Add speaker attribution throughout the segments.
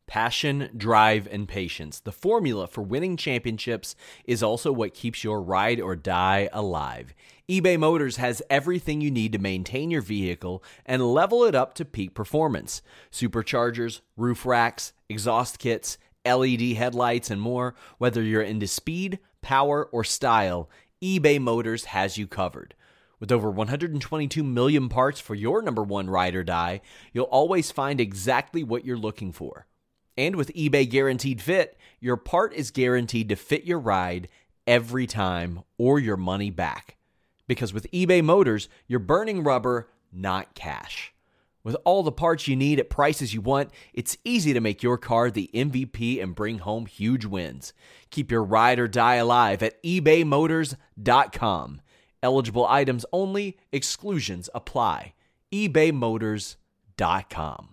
Speaker 1: Passion, drive, and patience. The formula for winning championships is also what keeps your ride or die alive. eBay Motors has everything you need to maintain your vehicle and level it up to peak performance. Superchargers, roof racks, exhaust kits, LED headlights, and more. Whether you're into speed, power, or style, eBay Motors has you covered. With over 122 million parts for your number one ride or die, you'll always find exactly what you're looking for. And with eBay Guaranteed Fit, your part is guaranteed to fit your ride every time or your money back. Because with eBay Motors, you're burning rubber, not cash. With all the parts you need at prices you want, it's easy to make your car the MVP and bring home huge wins. Keep your ride or die alive at ebaymotors.com. Eligible items only. Exclusions apply. ebaymotors.com.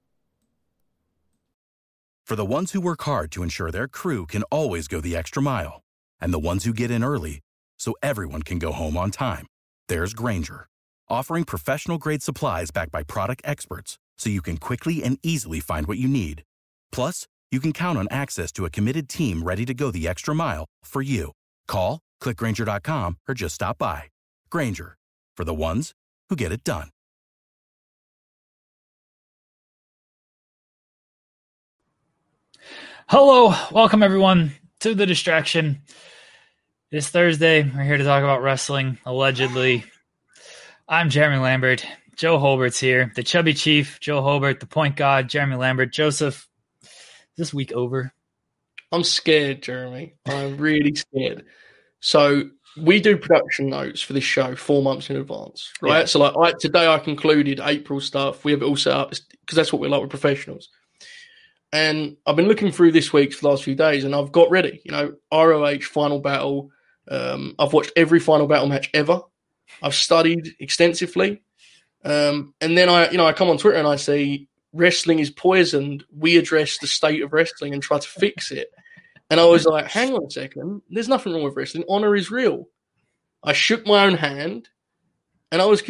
Speaker 2: For the ones who work hard to ensure their crew can always go the extra mile, and the ones who get in early so everyone can go home on time, there's Grainger, offering professional-grade supplies backed by product experts so you can quickly and easily find what you need. Plus, you can count on access to a committed team ready to go the extra mile for you. Call, click Grainger.com, or just stop by. Grainger, for the ones who get it done.
Speaker 3: Hello, welcome everyone to The Distraction. This Thursday, we're here to talk about wrestling, allegedly. I'm Jeremy Lambert. Joe Holbert's here. The Chubby Chief, Joe Holbert, the Point God, Jeremy Lambert. Joseph, is this week over?
Speaker 4: I'm scared, Jeremy. I'm really scared. So we do production notes for this show 4 months in advance, right? Yeah. So today I concluded April stuff. We have it all set up because that's what we're like with professionals. And I've been looking through this week's for the last few days, and I've got ready. ROH Final Battle. I've watched every Final Battle match ever. I've studied extensively, and then I come on Twitter and I see wrestling is poisoned. We address the state of wrestling and try to fix it. And I was like, hang on a second. There's nothing wrong with wrestling. Honor is real. I shook my own hand, and I was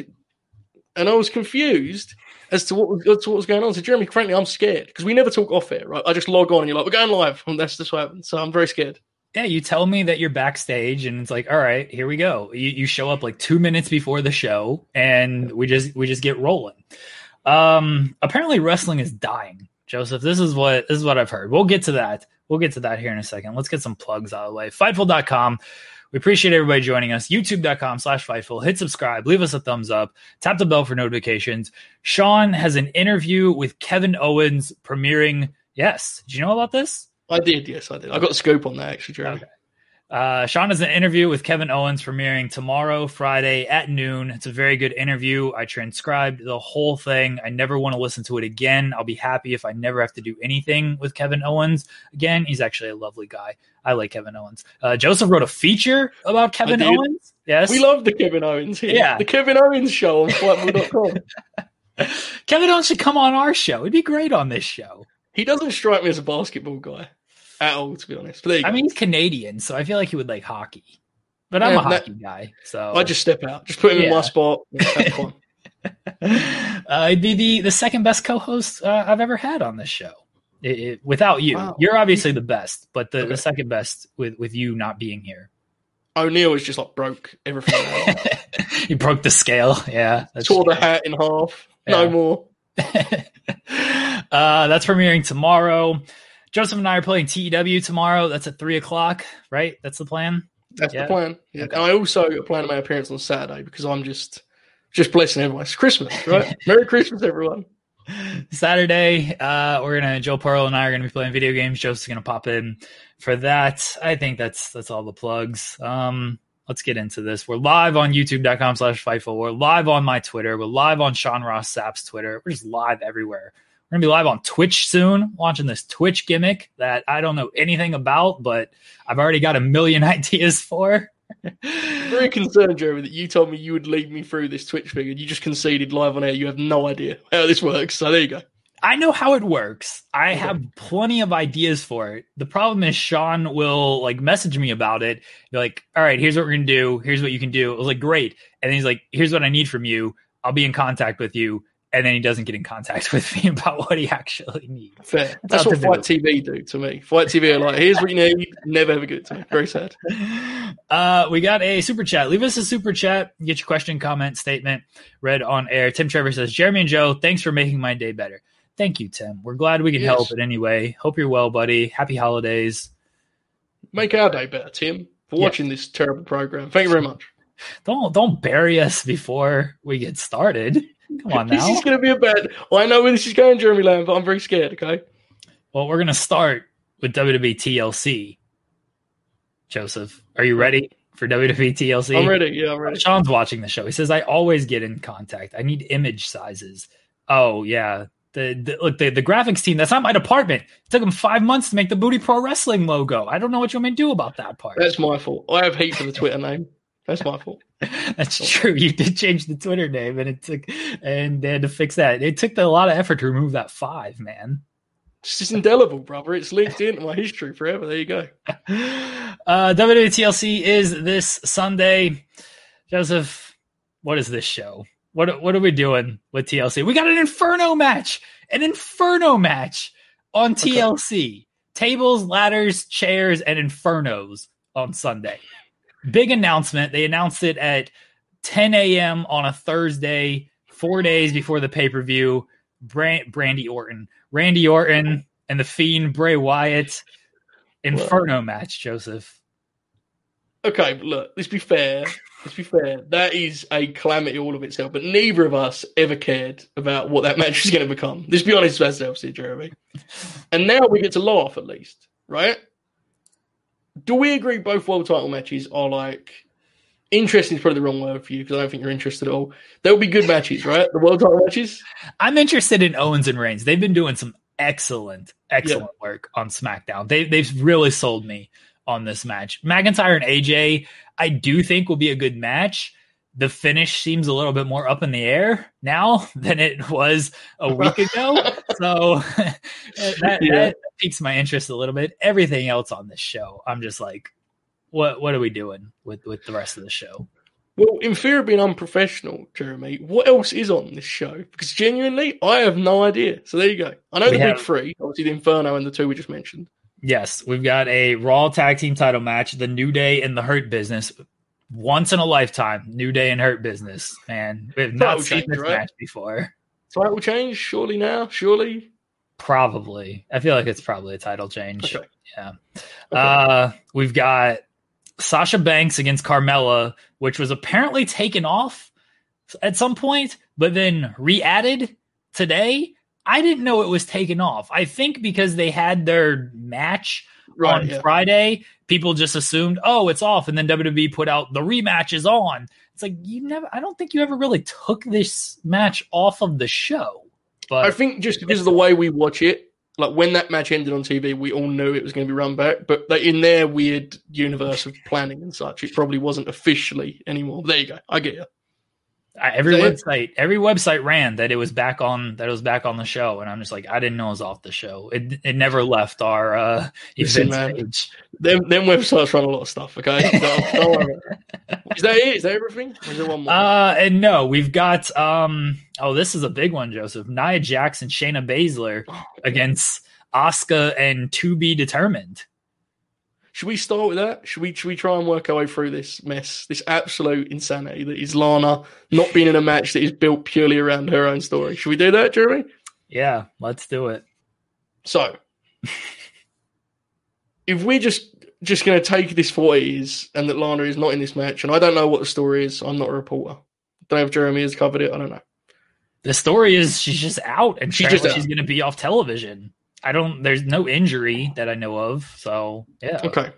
Speaker 4: confused as to what was going on. So, Jeremy, frankly, I'm scared because we never talk off air, right? I just log on and you're like, we're going live. And that's just what happens. So I'm very scared.
Speaker 3: Yeah, you tell me that you're backstage and it's like, all right, here we go. You show up like 2 minutes before the show and we just get rolling. Apparently wrestling is dying, Joseph. This is what I've heard. We'll get to that. We'll get to that here in a second. Let's get some plugs out of the way. Fightful.com. We appreciate everybody joining us. YouTube.com/Fightful. Hit subscribe. Leave us a thumbs up. Tap the bell for notifications. Sean has an interview with Kevin Owens premiering. Yes. Did you know about this?
Speaker 4: I did. Yes, I did. I got the scoop on that, actually, Jeremy.
Speaker 3: Okay. Sean has an interview with Kevin Owens premiering tomorrow, Friday at noon. It's a very good interview. I transcribed the whole thing. I never want to listen to it again. I'll be happy if I never have to do anything with Kevin Owens again. He's actually a lovely guy. I like Kevin Owens. Joseph wrote a feature about Kevin Owens. Yes.
Speaker 4: We love the Kevin Owens here. Yeah. The Kevin Owens show on Fightful.com.
Speaker 3: Kevin Owens should come on our show. It'd be great on this show.
Speaker 4: He doesn't strike me as a basketball guy at all, to be honest.
Speaker 3: I mean, he's Canadian, so I feel like he would like hockey. But I'm a hockey guy, so
Speaker 4: I just step out. Just put him in my spot. He'd
Speaker 3: be the second best co-host I've ever had on this show. Without you. Wow. You're obviously the best, but the second best with you not being here.
Speaker 4: O'Neill is just like broke everything.
Speaker 3: He broke the scale. Yeah.
Speaker 4: Tore the hat in half. Yeah. No more.
Speaker 3: That's premiering tomorrow. Joseph and I are playing TEW tomorrow. That's at 3:00, right? That's the plan?
Speaker 4: That's the plan. Yeah. Okay. And I also plan my appearance on Saturday because I'm just blessing everyone. It's Christmas, right? Merry Christmas, everyone.
Speaker 3: Saturday, Joe Pearl and I are gonna be playing video games. Joseph's gonna pop in for that. I think that's all the plugs. Let's get into this. We're live on youtube.com/Fightful. We're live on my Twitter. We're live on Sean Ross Sapp's Twitter. We're just live everywhere. We're going to be live on Twitch soon, launching this Twitch gimmick that I don't know anything about, but I've already got a million ideas for.
Speaker 4: Very concerned, Jeremy, that you told me you would lead me through this Twitch thing and you just conceded live on air. You have no idea how this works. So there you go.
Speaker 3: I know how it works. I have plenty of ideas for it. The problem is Sean will message me about it. Be like, all right, here's what we're going to do. Here's what you can do. I was like, great. And then he's like, here's what I need from you. I'll be in contact with you. and then he doesn't get in contact with me about what he actually needs.
Speaker 4: Fair. That's what Fight TV do to me. Fight TV are like, here's what you need. Never ever give it to me. Very sad.
Speaker 3: We got a super chat. Leave us a super chat. Get your question, comment, statement read on air. Tim Trevor says, Jeremy and Joe, thanks for making my day better. Thank you, Tim. We're glad we can help in any way. Hope you're well, buddy. Happy holidays.
Speaker 4: Make our day better, Tim, for watching this terrible program. Thank you very much.
Speaker 3: Don't bury us before we get started. Come on now.
Speaker 4: This is going to be a bad... I know where this is going, Jeremy Lamb, but I'm very scared, okay?
Speaker 3: Well, we're going to start with WWE TLC. Joseph, are you ready for WWE TLC?
Speaker 4: I'm ready. Yeah, I'm ready.
Speaker 3: Sean's watching the show. He says, I always get in contact. I need image sizes. Oh, yeah. The graphics team, that's not my department. It took them 5 months to make the Booty Pro Wrestling logo. I don't know what you want me to do about that part.
Speaker 4: That's my fault. I have heat for the Twitter name. That's my fault.
Speaker 3: That's true. You did change the Twitter name, and they had to fix that. It took a lot of effort to remove that 5, man.
Speaker 4: It's just indelible, brother. It's linked into my history forever. There you go.
Speaker 3: WWE TLC is this Sunday. Joseph, what is this show? What are we doing with TLC? We got an Inferno match on TLC. Okay. Tables, ladders, chairs, and Infernos on Sunday. Big announcement. They announced it at 10 a.m. on a Thursday, 4 days before the pay-per-view. Randy Orton, and the Fiend Bray Wyatt Inferno match, Joseph.
Speaker 4: Okay, but look, let's be fair. That is a calamity all of itself, but neither of us ever cared about what that match is going to become. Let's be honest with ourselves here, Jeremy. And now we get to laugh at least, right? Do we agree both world title matches are like... Interesting is probably the wrong word for you because I don't think you're interested at all. There'll be good matches, right? The world title matches?
Speaker 3: I'm interested in Owens and Reigns. They've been doing some excellent work on SmackDown. They've really sold me on this match. McIntyre and AJ, I do think will be a good match. The finish seems a little bit more up in the air now than it was a week ago. So that piques my interest a little bit. Everything else on this show, I'm just like, what are we doing with the rest of the show?
Speaker 4: Well, in fear of being unprofessional, Jeremy, what else is on this show? Because genuinely, I have no idea. So there you go. I know big three, obviously the Inferno and the 2 we just mentioned.
Speaker 3: Yes, we've got a Raw Tag Team title match, the New Day and the Hurt Business. Once in a lifetime, New Day and Hurt Business, man. We have not seen this match before.
Speaker 4: Title change, surely now? Surely?
Speaker 3: Probably. I feel like it's probably a title change.
Speaker 4: Okay.
Speaker 3: Yeah.
Speaker 4: Okay.
Speaker 3: We've got Sasha Banks against Carmella, which was apparently taken off at some point, but then re-added today. I didn't know it was taken off. I think because they had their match on Friday, people just assumed, oh, it's off. And then WWE put out the rematch is on. It's like, I don't think you ever really took this match off of the show. But
Speaker 4: I think just because of the way we watch it, like when that match ended on TV, we all knew it was going to be run back. But in their weird universe of planning and such, it probably wasn't officially anymore. There you go. I get you.
Speaker 3: Every website ran that it was back on the show, and I'm just like, I didn't know it was off the show. It never left our event page.
Speaker 4: Them websites run a lot of stuff. Okay, don't worry. Is that it? Is that everything? Or is there one more?
Speaker 3: And no, we've got this is a big one, Joseph. Nia Jax and Shayna Baszler against Asuka and To Be Determined.
Speaker 4: Should we start with that? Should we try and work our way through this mess, this absolute insanity that is Lana not being in a match that is built purely around her own story? Should we do that, Jeremy?
Speaker 3: Yeah, let's do it.
Speaker 4: So, if we're just going to take this for what it is and that Lana is not in this match, and I don't know what the story is, I'm not a reporter. Don't know if Jeremy has covered it, I don't know.
Speaker 3: The story is she's just out and she's going to be off television. There's no injury that I know of. So, yeah.
Speaker 4: Okay.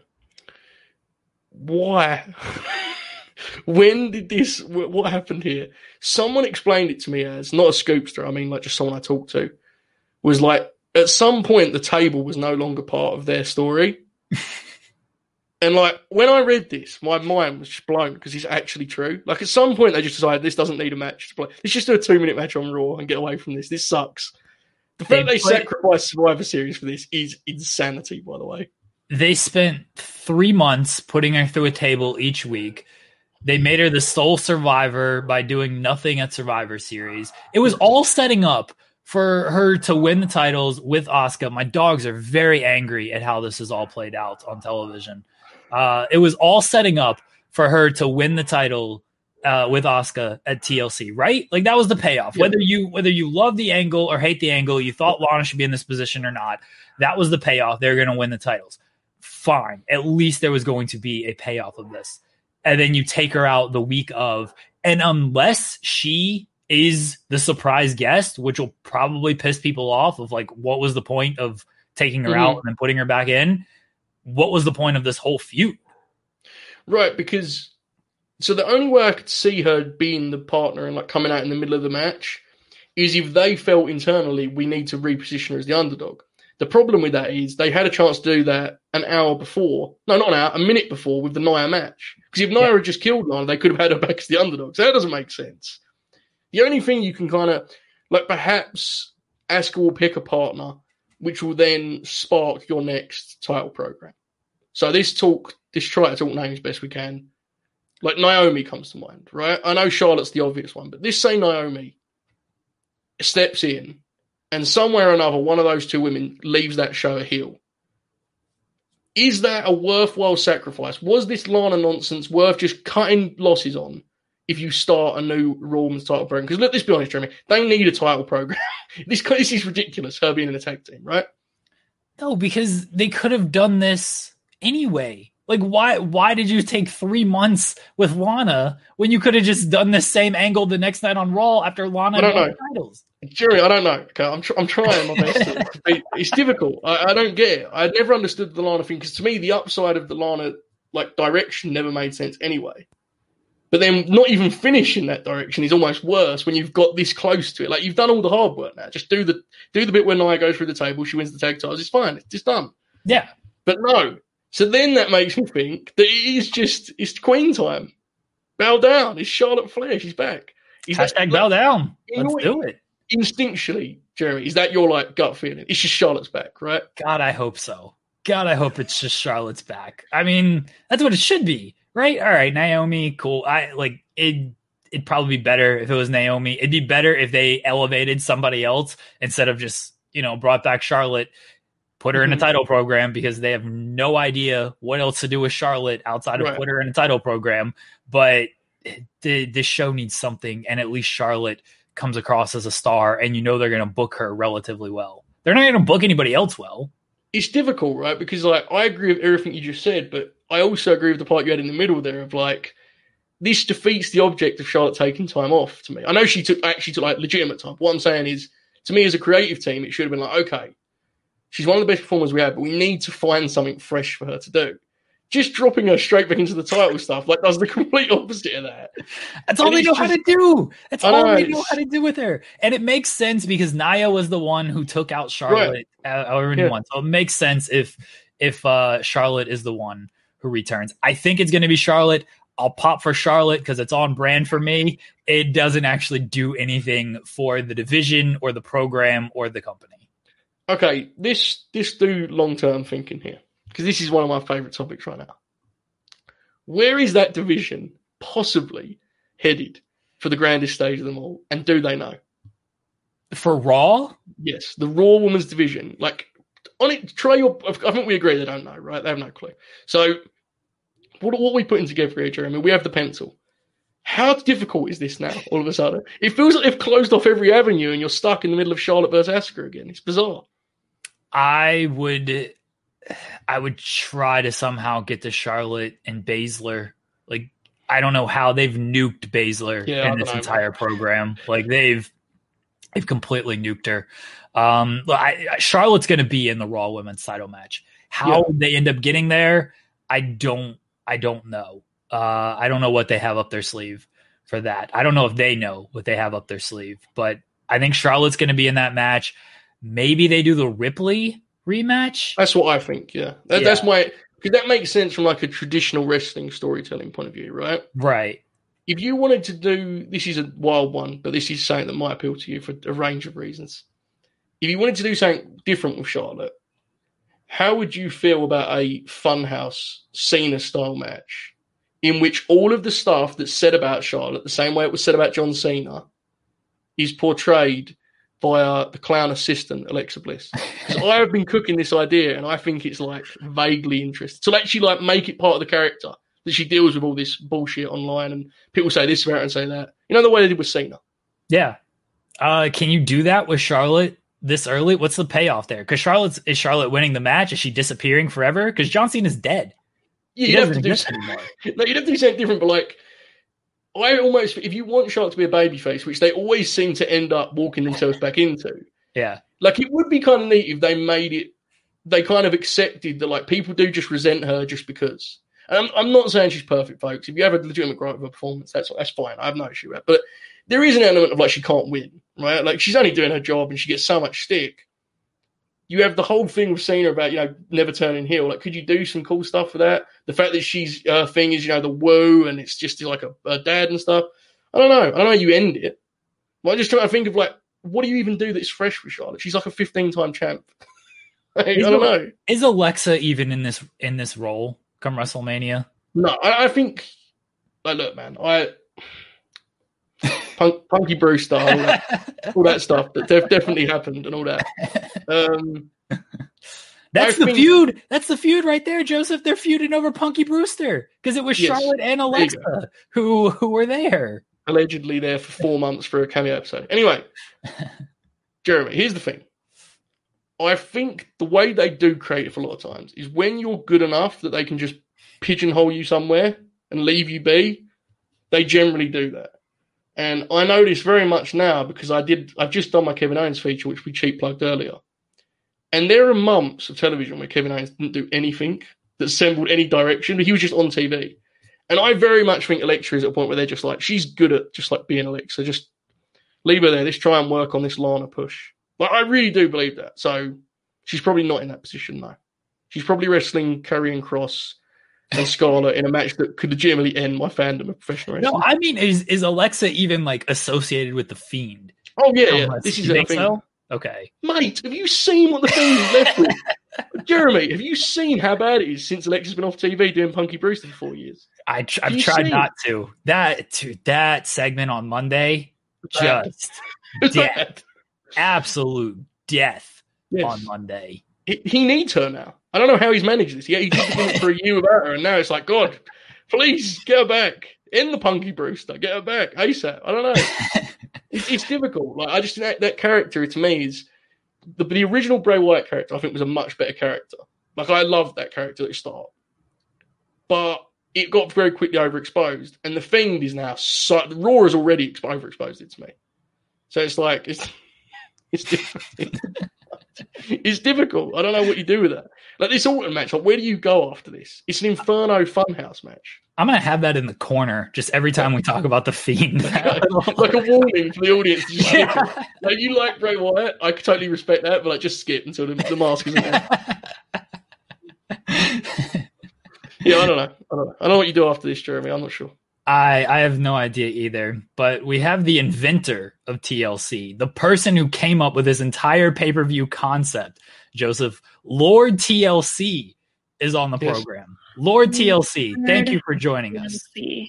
Speaker 4: Why? When did what happened here? Someone explained it to me as, not a scoopster, I mean, like just someone I talked to, was like, at some point, the table was no longer part of their story. And like, when I read this, my mind was just blown because it's actually true. Like, at some point, they just decided this doesn't need a match to play. Let's just do a 2-minute match on Raw and get away from this. This sucks. The fact they sacrificed Survivor Series for this is insanity, by the way.
Speaker 3: They spent 3 months putting her through a table each week. They made her the sole survivor by doing nothing at Survivor Series. It was all setting up for her to win the titles with Asuka. My dogs are very angry at how this is all played out on television. It was all setting up for her to win the title with Asuka at TLC, right? Like that was the payoff. Yeah. Whether you love the angle or hate the angle, you thought Lana should be in this position or not, that was the payoff. They're going to win the titles. Fine. At least there was going to be a payoff of this. And then you take her out the week of, and unless she is the surprise guest, which will probably piss people off of like, what was the point of taking her out and then putting her back in? What was the point of this whole feud?
Speaker 4: Right, because so the only way I could see her being the partner and like coming out in the middle of the match is if they felt internally we need to reposition her as the underdog. The problem with that is they had a chance to do that an hour before. No, not an hour, a minute before with the Nia match. Because if Nia had just killed Lana, they could have had her back as the underdog. So that doesn't make sense. The only thing you can kind of, like perhaps Asuka will pick a partner, which will then spark your next title program. So try to talk names best we can. Like Naomi comes to mind, right? I know Charlotte's the obvious one, but this say Naomi steps in and somewhere or another, one of those two women leaves that show a heel. Is that a worthwhile sacrifice? Was this Lana nonsense worth just cutting losses on if you start a new Raw Women's title program? Because let's be honest, Jeremy, they need a title program. This is ridiculous, her being in a tag team, right?
Speaker 3: No, because they could have done this anyway. Like, why did you take 3 months with Lana when you could have just done the same angle the next night on Raw after Lana won the titles?
Speaker 4: Jerry, I don't know. Okay, I'm trying my best. It's difficult. I don't get it. I never understood the Lana thing because to me, the upside of the Lana like direction never made sense anyway. But then not even finishing that direction is almost worse when you've got this close to it. Like you've done all the hard work now. Just do the bit where Nia goes through the table, she wins the tag titles. It's fine. It's just done.
Speaker 3: Yeah.
Speaker 4: But no. So then that makes me think that it's Queen time. Bow down. It's Charlotte Flair. She's back.
Speaker 3: Hashtag bow down. Let's do it.
Speaker 4: Instinctually, Jeremy, is that your like gut feeling? It's just Charlotte's back, right?
Speaker 3: God, I hope so. God, I hope it's just Charlotte's back. I mean, that's what it should be, right? All right, Naomi, cool. It'd probably be better if it was Naomi. It'd be better if they elevated somebody else instead of just, brought back Charlotte, put her in a title program because they have no idea what else to do with Charlotte outside of put her in a title program. But this show needs something, and at least Charlotte comes across as a star, and they're going to book her relatively well. They're not going to book anybody else well.
Speaker 4: It's difficult, right? Because I agree with everything you just said, but I also agree with the part you had in the middle there of this defeats the object of Charlotte taking time off to me. I know she took legitimate time. What I'm saying is, to me as a creative team, it should have been okay, she's one of the best performers we have, but we need to find something fresh for her to do. Just dropping her straight back into the title stuff does the complete opposite of that.
Speaker 3: That's all they know how to do. That's all they know how to do with her. And it makes sense because Nia was the one who took out Charlotte once. So it makes sense if Charlotte is the one who returns. I think it's going to be Charlotte. I'll pop for Charlotte because it's on brand for me. It doesn't actually do anything for the division or the program or the company.
Speaker 4: Okay, this do long-term thinking here. Because this is one of my favourite topics right now. Where is that division possibly headed for the grandest stage of them all? And do they know?
Speaker 3: For Raw?
Speaker 4: Yes, the Raw Women's division. On it, I think we agree they don't know, right? They have no clue. So, what are we putting together here, Jeremy? We have the pencil. How difficult is this now, all of a sudden? It feels like they've closed off every avenue and you're stuck in the middle of Charlotte versus Asuka again. It's bizarre.
Speaker 3: I would try to somehow get to Charlotte and Baszler. I don't know how they've nuked Baszler in this entire program. They've completely nuked her. Charlotte's going to be in the Raw Women's title match. How they end up getting there, I don't know. I don't know what they have up their sleeve for that. I don't know if they know what they have up their sleeve, but I think Charlotte's going to be in that match. Maybe they do the Ripley rematch.
Speaker 4: That's what I think. Yeah, that's because that makes sense from a traditional wrestling storytelling point of view, right?
Speaker 3: Right.
Speaker 4: If you wanted to do, this is a wild one, but this is something that might appeal to you for a range of reasons. If you wanted to do something different with Charlotte, how would you feel about a Funhouse Cena style match in which all of the stuff that's said about Charlotte, the same way it was said about John Cena, is portrayed via the clown assistant, Alexa Bliss. Because I have been cooking this idea, and I think it's like vaguely interesting. So actually like make it part of the character that she deals with all this bullshit online, and people say this about her and say that. You know the way they did with Cena?
Speaker 3: Yeah. Can you do that with Charlotte this early? What's the payoff there? Because is Charlotte winning the match? Is she disappearing forever? Because John Cena's dead.
Speaker 4: Yeah, you'd have to do something. No, you'd have to do something different, but like, I almost, if you want Charlotte to be a babyface, which they always seem to end up walking themselves back into,
Speaker 3: yeah,
Speaker 4: like it would be kind of neat if they made it, they kind of accepted that like people do just resent her just because. And I'm not saying she's perfect, folks. If you have a legitimate gripe with her performance, that's fine. I have no issue with that. But there is an element of like she can't win, right? Like she's only doing her job and she gets so much stick. You have the whole thing with Cena about, never turning heel. Like, could you do some cool stuff for that? The fact that she's thing is, the woo, and it's just like a dad and stuff. I don't know. I don't know how you end it. But I'm just trying to think of like, what do you even do that's fresh for Charlotte? She's like a 15-time champ. I don't know.
Speaker 3: Is Alexa even in this role come WrestleMania?
Speaker 4: No, I think. Like, look, man, Punky Brewster, all that stuff that definitely happened and all that.
Speaker 3: That's the feud. That's the feud right there, Joseph. They're feuding over Punky Brewster because it was Charlotte and Alexa who were there.
Speaker 4: Allegedly there for 4 months for a cameo episode. Anyway, Jeremy, here's the thing. I think the way they do creative a lot of times is when you're good enough that they can just pigeonhole you somewhere and leave you be, they generally do that. And I know this very much now because I've just done my Kevin Owens feature, which we cheap plugged earlier. And there are months of television where Kevin Owens didn't do anything that sembled any direction, but he was just on TV. And I very much think Alexa is at a point where they're just like, she's good at just like being Alexa. Just leave her there. Let's try and work on this Lana push. Like, I really do believe that. So she's probably not in that position, though. She's probably wrestling Karrion Kross and Scarlett in a match that could legitimately end my fandom of professional wrestling.
Speaker 3: No, I mean, is Alexa even like associated with the Fiend?
Speaker 4: Oh yeah. This is a thing.
Speaker 3: So? Okay,
Speaker 4: mate, have you seen what the Fiend is left with? Jeremy, have you seen how bad it is since Alexa's been off TV doing Punky Brewster for 4 years?
Speaker 3: I've tried not to. That segment on Monday, just death, absolute death on Monday.
Speaker 4: He needs her now. I don't know how he's managed this. He did it for a year without her, and now it's like, God, please get her back. In the Punky Brewster, get her back ASAP. I don't know. It's difficult. Like, I just think that character to me is the original Bray Wyatt character. I think was a much better character. Like, I loved that character at the start, but it got very quickly overexposed, and the Fiend is now Raw has already overexposed it to me. So it's like it's different. It's difficult. I don't know what you do with that. Like this Orton match, like where do you go after this? It's an Inferno Funhouse match.
Speaker 3: I'm going to have that in the corner just every time we talk about the Fiend.
Speaker 4: Like a warning for the audience. To just like, you like Bray Wyatt, I totally respect that, but like just skip until the mask is in there. Yeah, I don't know. I don't know what you do after this, Jeremy. I'm not sure.
Speaker 3: I have no idea either, but we have the inventor of TLC, the person who came up with this entire pay-per-view concept, Joseph. Lord TLC is on the program. Lord TLC, thank you for joining us.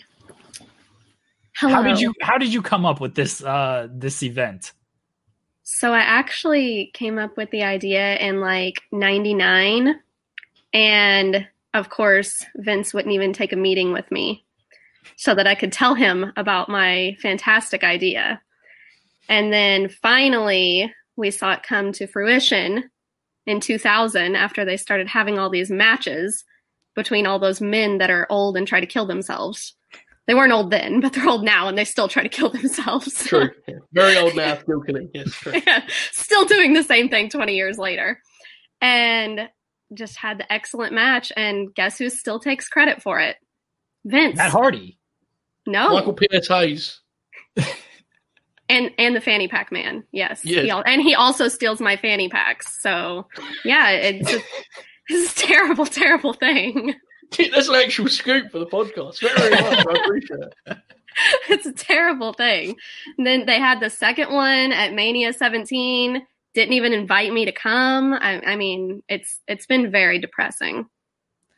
Speaker 5: Hello.
Speaker 3: How did you come up with this event?
Speaker 5: So I actually came up with the idea in like 99, and of course Vince wouldn't even take a meeting with me so that I could tell him about my fantastic idea. And then finally we saw it come to fruition in 2000 after they started having all these matches between all those men that are old and try to kill themselves. They weren't old then, but they're old now and they still try to kill themselves.
Speaker 4: True. Yeah. Very old now, still killing. Yes, true.
Speaker 5: Yeah, still doing the same thing 20 years later. And just had the excellent match. And guess who still takes credit for it? Vince.
Speaker 3: Matt Hardy.
Speaker 5: No.
Speaker 4: Michael Pierce Hayes.
Speaker 5: And the fanny pack man. Yes.
Speaker 4: Yes.
Speaker 5: He also steals my fanny packs. So, yeah, it's a terrible, terrible thing.
Speaker 4: That's an actual scoop for the podcast. Very much. I appreciate it.
Speaker 5: It's a terrible thing. And then they had the second one at Mania 17. Didn't even invite me to come. I mean, it's been very depressing.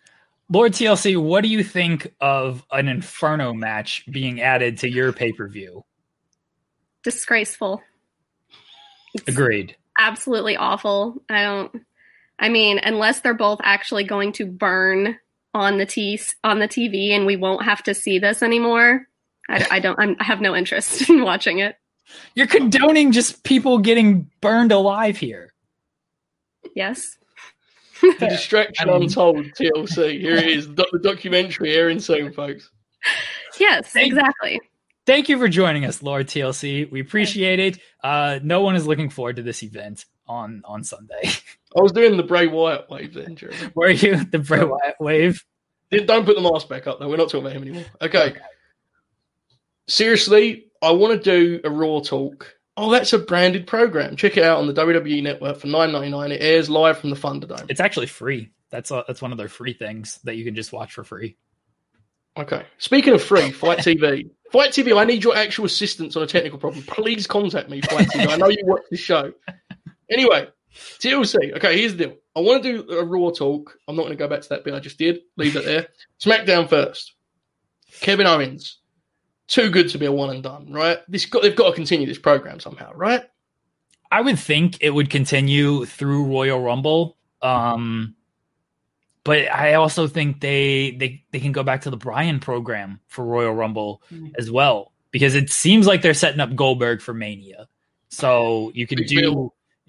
Speaker 3: Lord TLC, what do you think of an Inferno match being added to your pay-per-view?
Speaker 5: Disgraceful.
Speaker 3: Agreed.
Speaker 5: Absolutely awful. Unless they're both actually going to burn on the TV and we won't have to see this anymore, I have no interest in watching it.
Speaker 3: You're condoning just people getting burned alive here.
Speaker 5: Yes.
Speaker 4: The Distraction Untold TLC. Here it is, the documentary airing soon, folks.
Speaker 5: Yes, exactly.
Speaker 3: Thank you for joining us, Lord TLC. We appreciate it. No one is looking forward to this event on Sunday.
Speaker 4: I was doing the Bray Wyatt wave then, Jeremy.
Speaker 3: Were you the Bray Wyatt wave?
Speaker 4: Don't put the mask back up, though. We're not talking about him anymore. Okay. Seriously, I want to do a Raw talk. Oh, that's a branded program. Check it out on the WWE Network for $9.99. It airs live from the Thunderdome.
Speaker 3: It's actually free. That's one of their free things that you can just watch for free.
Speaker 4: Okay. Speaking of free, Fight TV. Fight TV, I need your actual assistance on a technical problem. Please contact me, Fight TV. I know you watch this show. Anyway, TLC. Okay, here's the deal. I want to do a Raw talk. I'm not going to go back to that bit I just did. Leave that there. SmackDown first. Kevin Owens. Too good to be a one and done, right? They've got to continue this program somehow, right?
Speaker 3: I would think it would continue through Royal Rumble. But I also think they can go back to the Bryan program for Royal Rumble as well, because it seems like they're setting up Goldberg for Mania. So you can do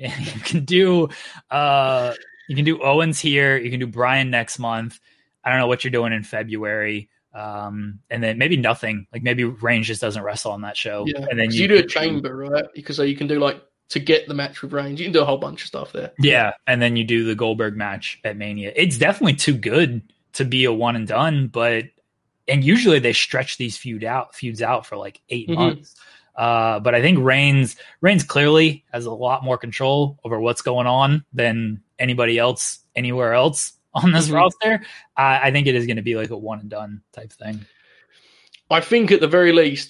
Speaker 3: Owens here. You can do Bryan next month. I don't know what you're doing in February. And then maybe nothing. Like maybe Reigns just doesn't wrestle on that show.
Speaker 4: Yeah.
Speaker 3: And then
Speaker 4: you do a chamber, right? Because you can do to get the match with Reigns. You can do a whole bunch of stuff there.
Speaker 3: Yeah, and then you do the Goldberg match at Mania. It's definitely too good to be a one and done, and usually they stretch these feuds out for like 8 months. But I think Reigns clearly has a lot more control over what's going on than anybody else anywhere else on this roster. I think it is going to be like a one and done type thing.
Speaker 4: I think at the very least,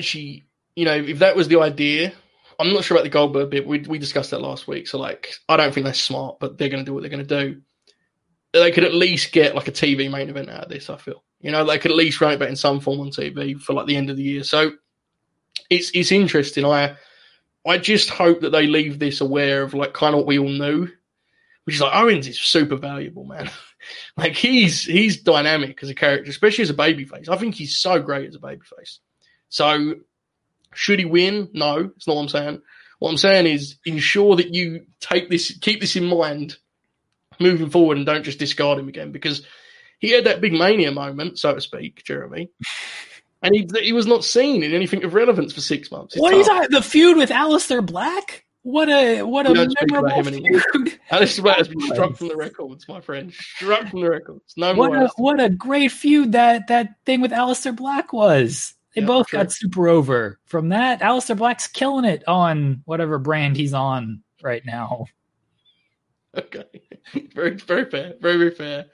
Speaker 4: if that was the idea, I'm not sure about the Goldberg bit. We discussed that last week. So I don't think that's smart, but they're going to do what they're going to do. They could at least get like a TV main event out of this. I feel, they could at least run it back in some form on TV for the end of the year. So it's interesting. I just hope that they leave this aware of kind of what we all knew, which is Owens is super valuable, man. He's dynamic as a character, especially as a babyface. I think he's so great as a babyface. So should he win? No, it's not what I'm saying. What I'm saying is ensure that you keep this in mind moving forward and don't just discard him again, because he had that big Mania moment, so to speak, Jeremy, and he was not seen in anything of relevance for 6 months.
Speaker 3: What are you talking? The feud with Aleister Black? What a memorable feud.
Speaker 4: Aleister Black has been struck from the records, my friend. Struck from the records. No more.
Speaker 3: What a great feud that thing with Aleister Black was. They both got super over from that. Aleister Black's killing it on whatever brand he's on right now.
Speaker 4: Okay. Very, very fair. Very, very fair.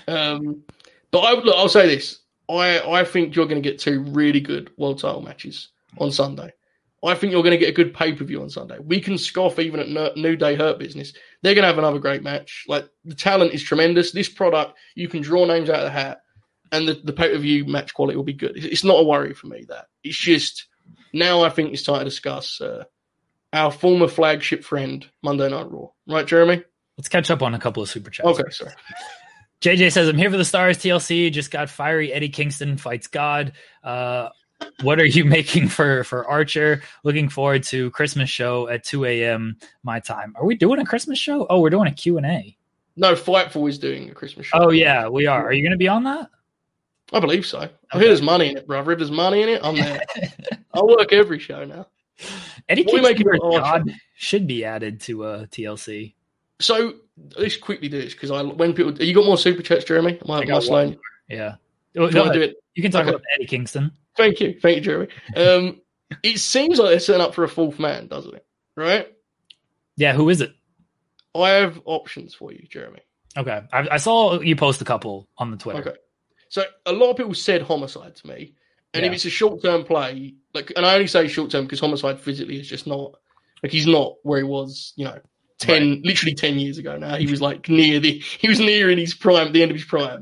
Speaker 4: But I'll say this. I think you're going to get 2 really good world title matches on Sunday. I think you're going to get a good pay-per-view on Sunday. We can scoff even at New Day Hurt Business. They're going to have another great match. The talent is tremendous. This product, you can draw names out of the hat, and the pay-per-view match quality will be good. It's not a worry for me, that. It's just, now I think it's time to discuss our former flagship friend, Monday Night Raw. Right, Jeremy?
Speaker 3: Let's catch up on a couple of super chats.
Speaker 4: Okay, sorry.
Speaker 3: JJ says, I'm here for the stars. TLC just got fiery. Eddie Kingston fights God. What are you making for Archer? Looking forward to Christmas show at 2 a.m. my time. Are we doing a Christmas show? Oh, we're doing a Q&A.
Speaker 4: No, Fightful is doing a Christmas show.
Speaker 3: Oh, yeah, we are. Are you going to be on that?
Speaker 4: I believe so. I hear there's money in it, brother. If there's money in it, I'm there. I'll work every show now.
Speaker 3: Eddie Kingston God should be added to TLC.
Speaker 4: So let's quickly do this, because when people, you got more super chats, Jeremy?
Speaker 3: I got one. Yeah.
Speaker 4: You want to do it?
Speaker 3: You can talk about Eddie Kingston.
Speaker 4: Thank you, Jeremy. It seems like they're setting up for a 4th man, doesn't it? Right?
Speaker 3: Yeah. Who is it?
Speaker 4: I have options for you, Jeremy.
Speaker 3: Okay. I saw you post a couple on the Twitter.
Speaker 4: Okay. So a lot of people said Homicide to me, and if it's a short-term play, and I only say short-term because Homicide physically is just not, he's not where he was, literally 10 years ago now. He was near in his prime, at the end of his prime.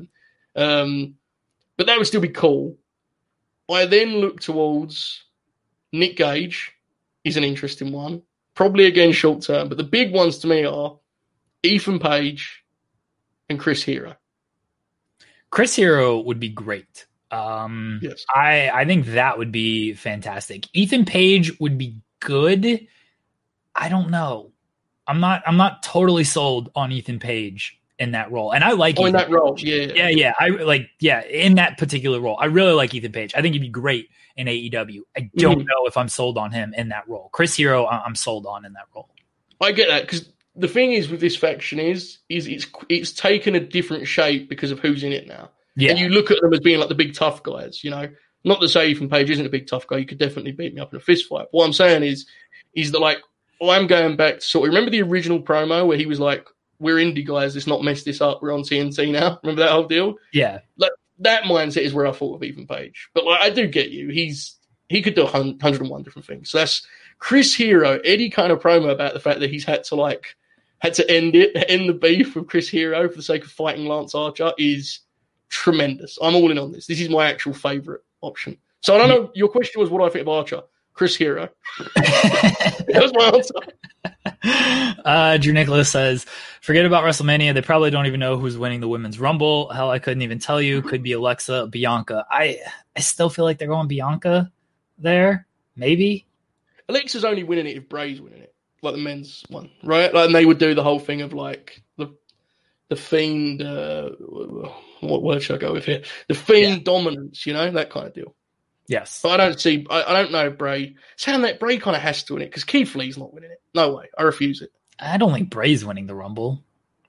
Speaker 4: But that would still be cool. I then look towards Nick Gage is an interesting one. Probably again short term, but the big ones to me are Ethan Page and Chris Hero.
Speaker 3: Chris Hero would be great.
Speaker 4: Yes.
Speaker 3: I think that would be fantastic. Ethan Page would be good. I don't know. I'm not totally sold on Ethan Page in that role. And I like
Speaker 4: in
Speaker 3: Ethan
Speaker 4: that role.
Speaker 3: Page. Yeah. In that particular role. I really like Ethan Page. I think he'd be great in AEW. I don't know if I'm sold on him in that role. Chris Hero, I'm sold on in that role.
Speaker 4: I get that, because the thing is with this faction is it's taken a different shape because of who's in it now. Yeah. And you look at them as being like the big tough guys, you know. Not to say Ethan Page isn't a big tough guy. You could definitely beat me up in a fist fight. What I'm saying is that, like, I'm going back to sort of remember the original promo where he was like, "We're indie guys. Let's not mess this up. We're on TNT now." Remember that whole deal?
Speaker 3: Yeah.
Speaker 4: Like that mindset is where I thought of Ethan Page. But like, I do get you. He could do 101 different things. So that's Chris Hero. Eddie kind of promo about the fact that he's had to end the beef with Chris Hero for the sake of fighting Lance Archer is tremendous. I'm all in on this. This is my actual favorite option. So I don't know. Your question was, what do I think of Archer? Chris Hero. That was my
Speaker 3: answer. Drew Nicholas says, forget about WrestleMania. They probably don't even know who's winning the Women's Rumble. Hell, I couldn't even tell you. Could be Alexa, Bianca. I still feel like they're going Bianca there. Maybe. Alexa's
Speaker 4: only winning it if Bray's winning it, like the men's one, right? Like, and they would do the whole thing of like the Fiend. What word should I go with here? The Fiend dominance, you know, that kind of deal.
Speaker 3: Yes.
Speaker 4: But I don't know Bray. Saying that Bray kind of has to win it because Keith Lee's not winning it. No way. I refuse it.
Speaker 3: I don't think Bray's winning the Rumble.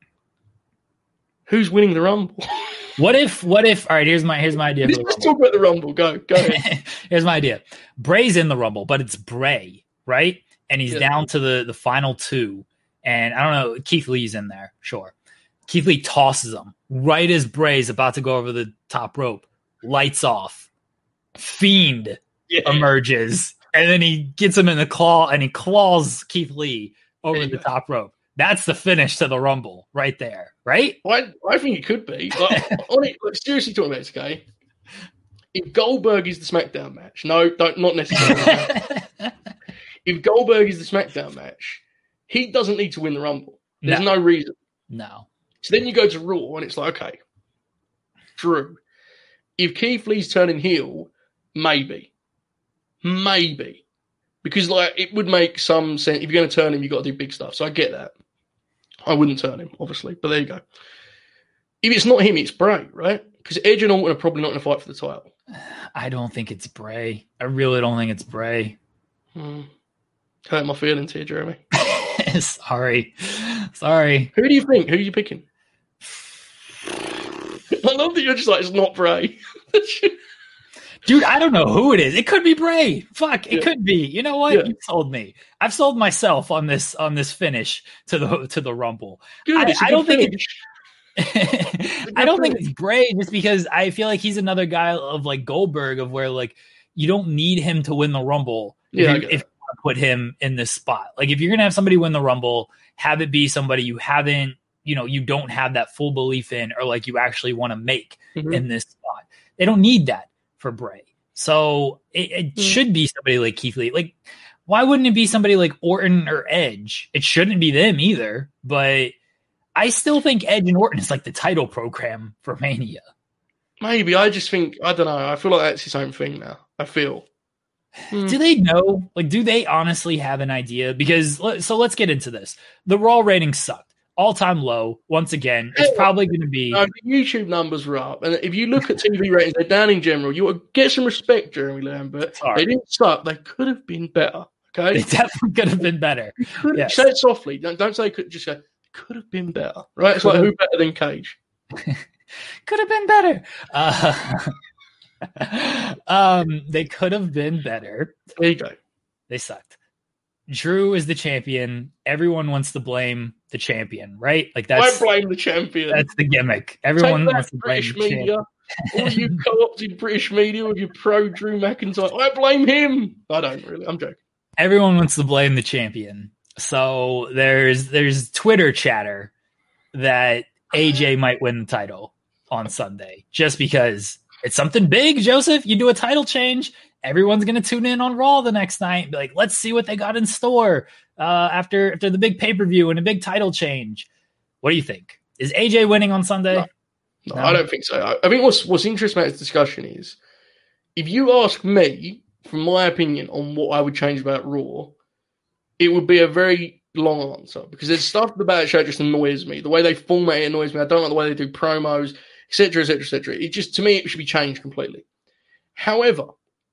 Speaker 4: Who's winning the Rumble?
Speaker 3: What if, all right, here's my idea.
Speaker 4: Let's talk about the Rumble. Go ahead.
Speaker 3: Here's my idea. Bray's in the Rumble, but it's Bray, right? And he's down to the final two. And I don't know, Keith Lee's in there. Sure. Keith Lee tosses him right as Bray's about to go over the top rope. Lights off. Fiend emerges, and then he gets him in the claw, and he claws Keith Lee over the top rope. That's the finish to the Rumble right there, right?
Speaker 4: I think it could be. Like, seriously talking about this, okay? If Goldberg is the SmackDown match, not necessarily. If Goldberg is the SmackDown match, he doesn't need to win the Rumble. There's no reason.
Speaker 3: No.
Speaker 4: So then you go to Raw, and it's like, okay, Drew, if Keith Lee's turning heel, maybe. Because like it would make some sense. If you're going to turn him, you've got to do big stuff. So I get that. I wouldn't turn him, obviously. But there you go. If it's not him, it's Bray, right? Because Edge and Orton are probably not going to fight for the title.
Speaker 3: I don't think it's Bray. I really don't think it's Bray.
Speaker 4: Hurt my feelings here, Jeremy.
Speaker 3: Sorry.
Speaker 4: Who do you think? Who are you picking? I love that you're just like, it's not Bray.
Speaker 3: Dude, I don't know who it is. It could be Bray. Fuck, it could be. You know what? You sold me. I've sold myself on this finish to the Rumble.
Speaker 4: Good,
Speaker 3: I don't think I don't think it's Bray just because I feel like he's another guy of like Goldberg of where like you don't need him to win the Rumble if you want to put him in this spot. Like if you're gonna have somebody win the Rumble, have it be somebody you haven't, you don't have that full belief in or like you actually want to make in this spot. They don't need that for Bray. So it should be somebody like Keith Lee. Like, why wouldn't it be somebody like Orton or Edge? It shouldn't be them either, but I still think Edge and Orton is like the title program for Mania.
Speaker 4: Maybe. I just think, I don't know. I feel like that's his own thing now. I feel.
Speaker 3: Do they know? Like, do they honestly have an idea? Because, so let's get into this. The Raw ratings sucked. All-time low. Once again, it's probably going to be...
Speaker 4: No, the YouTube numbers were up. And if you look at TV ratings, they're down in general. You will get some respect, Jeremy Lambert. They didn't suck. They could have been better. Okay?
Speaker 3: They definitely could have been better.
Speaker 4: Yes. Say it softly. Don't say could. Just say, could have been better. Right? It's like, who better than Cage?
Speaker 3: Could have been better. They could have been better.
Speaker 4: There you go.
Speaker 3: They sucked. Drew is the champion. Everyone wants to blame the champion, right? Like that's
Speaker 4: I blame the champion.
Speaker 3: That's the gimmick. Everyone wants to blame
Speaker 4: British media. All you co-opted British media with your pro Drew McIntyre. I blame him. I don't really. I'm joking.
Speaker 3: Everyone wants to blame the champion. So there's Twitter chatter that AJ might win the title. on Sunday, just because it's something big, Joseph. You do a title change, everyone's going to tune in on Raw the next night and be like, let's see what they got in store after the big pay-per-view and a big title change. What do you think? Is AJ winning on Sunday?
Speaker 4: No, I don't think so. I think what's interesting about this discussion is, if you ask me, from my opinion on what I would change about Raw, it would be a very long answer, because there's stuff about the show that just annoys me. The way they format it annoys me. I don't like the way they do promos, etc., etc., etc. It just, to me, it should be changed completely. However,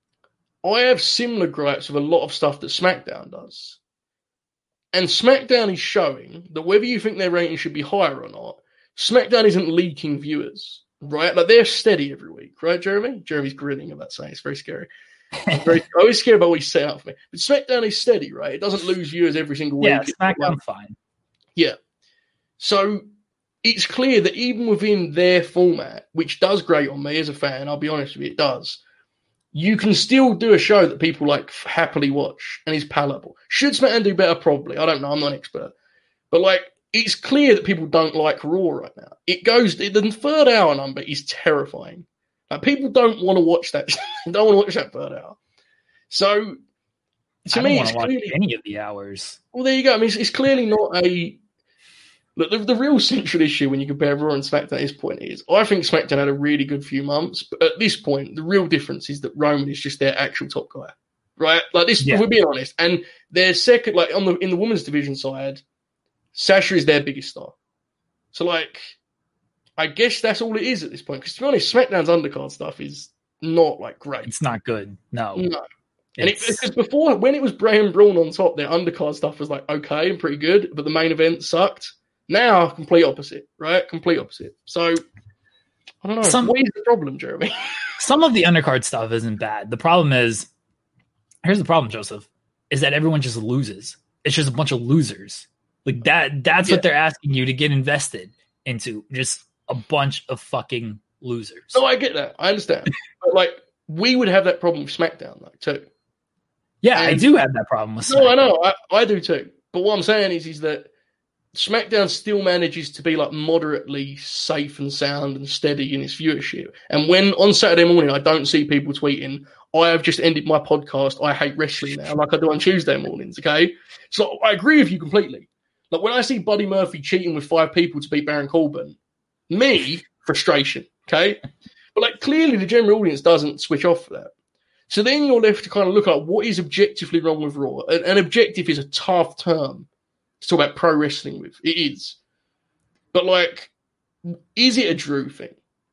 Speaker 4: I have similar gripes with a lot of stuff that SmackDown does. And SmackDown is showing that whether you think their rating should be higher or not, SmackDown isn't leaking viewers, right? Like, they're steady every week, right, Jeremy? Jeremy's grinning about saying it's very scary. I'm always scared about what he's setting up for me. But SmackDown is steady, right? It doesn't lose viewers every single week.
Speaker 3: Yeah, SmackDown's fine.
Speaker 4: Yeah. So it's clear that even within their format, which does grate on me as a fan, I'll be honest with you, it does, you can still do a show that people like happily watch and is palatable. Should SmackDown do better? Probably. I don't know. I'm not an expert. But like, it's clear that people don't like Raw right now. The third hour number is terrifying. Like, people don't want to watch that. Don't want to watch that third hour. So, to me, it's clearly
Speaker 3: any of the hours.
Speaker 4: Well, there you go. I mean, it's clearly not a. Look, the real central issue when you compare Raw and SmackDown at this point is, I think SmackDown had a really good few months, but at this point, the real difference is that Roman is just their actual top guy, right? Like this, if we're being honest. And their second, like in the women's division side, Sasha is their biggest star. So, like, I guess that's all it is at this point. Because to be honest, SmackDown's undercard stuff is not like great.
Speaker 3: It's not good. No.
Speaker 4: And because before, when it was Bray and Braun on top, their undercard stuff was like okay and pretty good, but the main event sucked. Now, complete opposite, right? Complete opposite. So, I don't know. What is the problem, Jeremy?
Speaker 3: Some of the undercard stuff isn't bad. The problem is, here's the problem, Joseph, is that everyone just loses. It's just a bunch of losers. Like that's what they're asking you to get invested into. Just a bunch of fucking losers.
Speaker 4: No, I get that. I understand. But like, we would have that problem with SmackDown, though, too.
Speaker 3: Yeah, I do have that problem with SmackDown.
Speaker 4: No, I know. I do too. But what I'm saying is that SmackDown still manages to be like moderately safe and sound and steady in its viewership. And when on Saturday morning I don't see people tweeting, I have just ended my podcast, I hate wrestling now, like I do on Tuesday mornings, okay? So I agree with you completely. Like, when I see Buddy Murphy cheating with 5 people to beat Baron Corbin, me, frustration, okay? But like, clearly the general audience doesn't switch off for that. So then you're left to kind of look at what is objectively wrong with Raw. An objective is a tough term to talk about pro wrestling with. It is. But like, is it a Drew thing?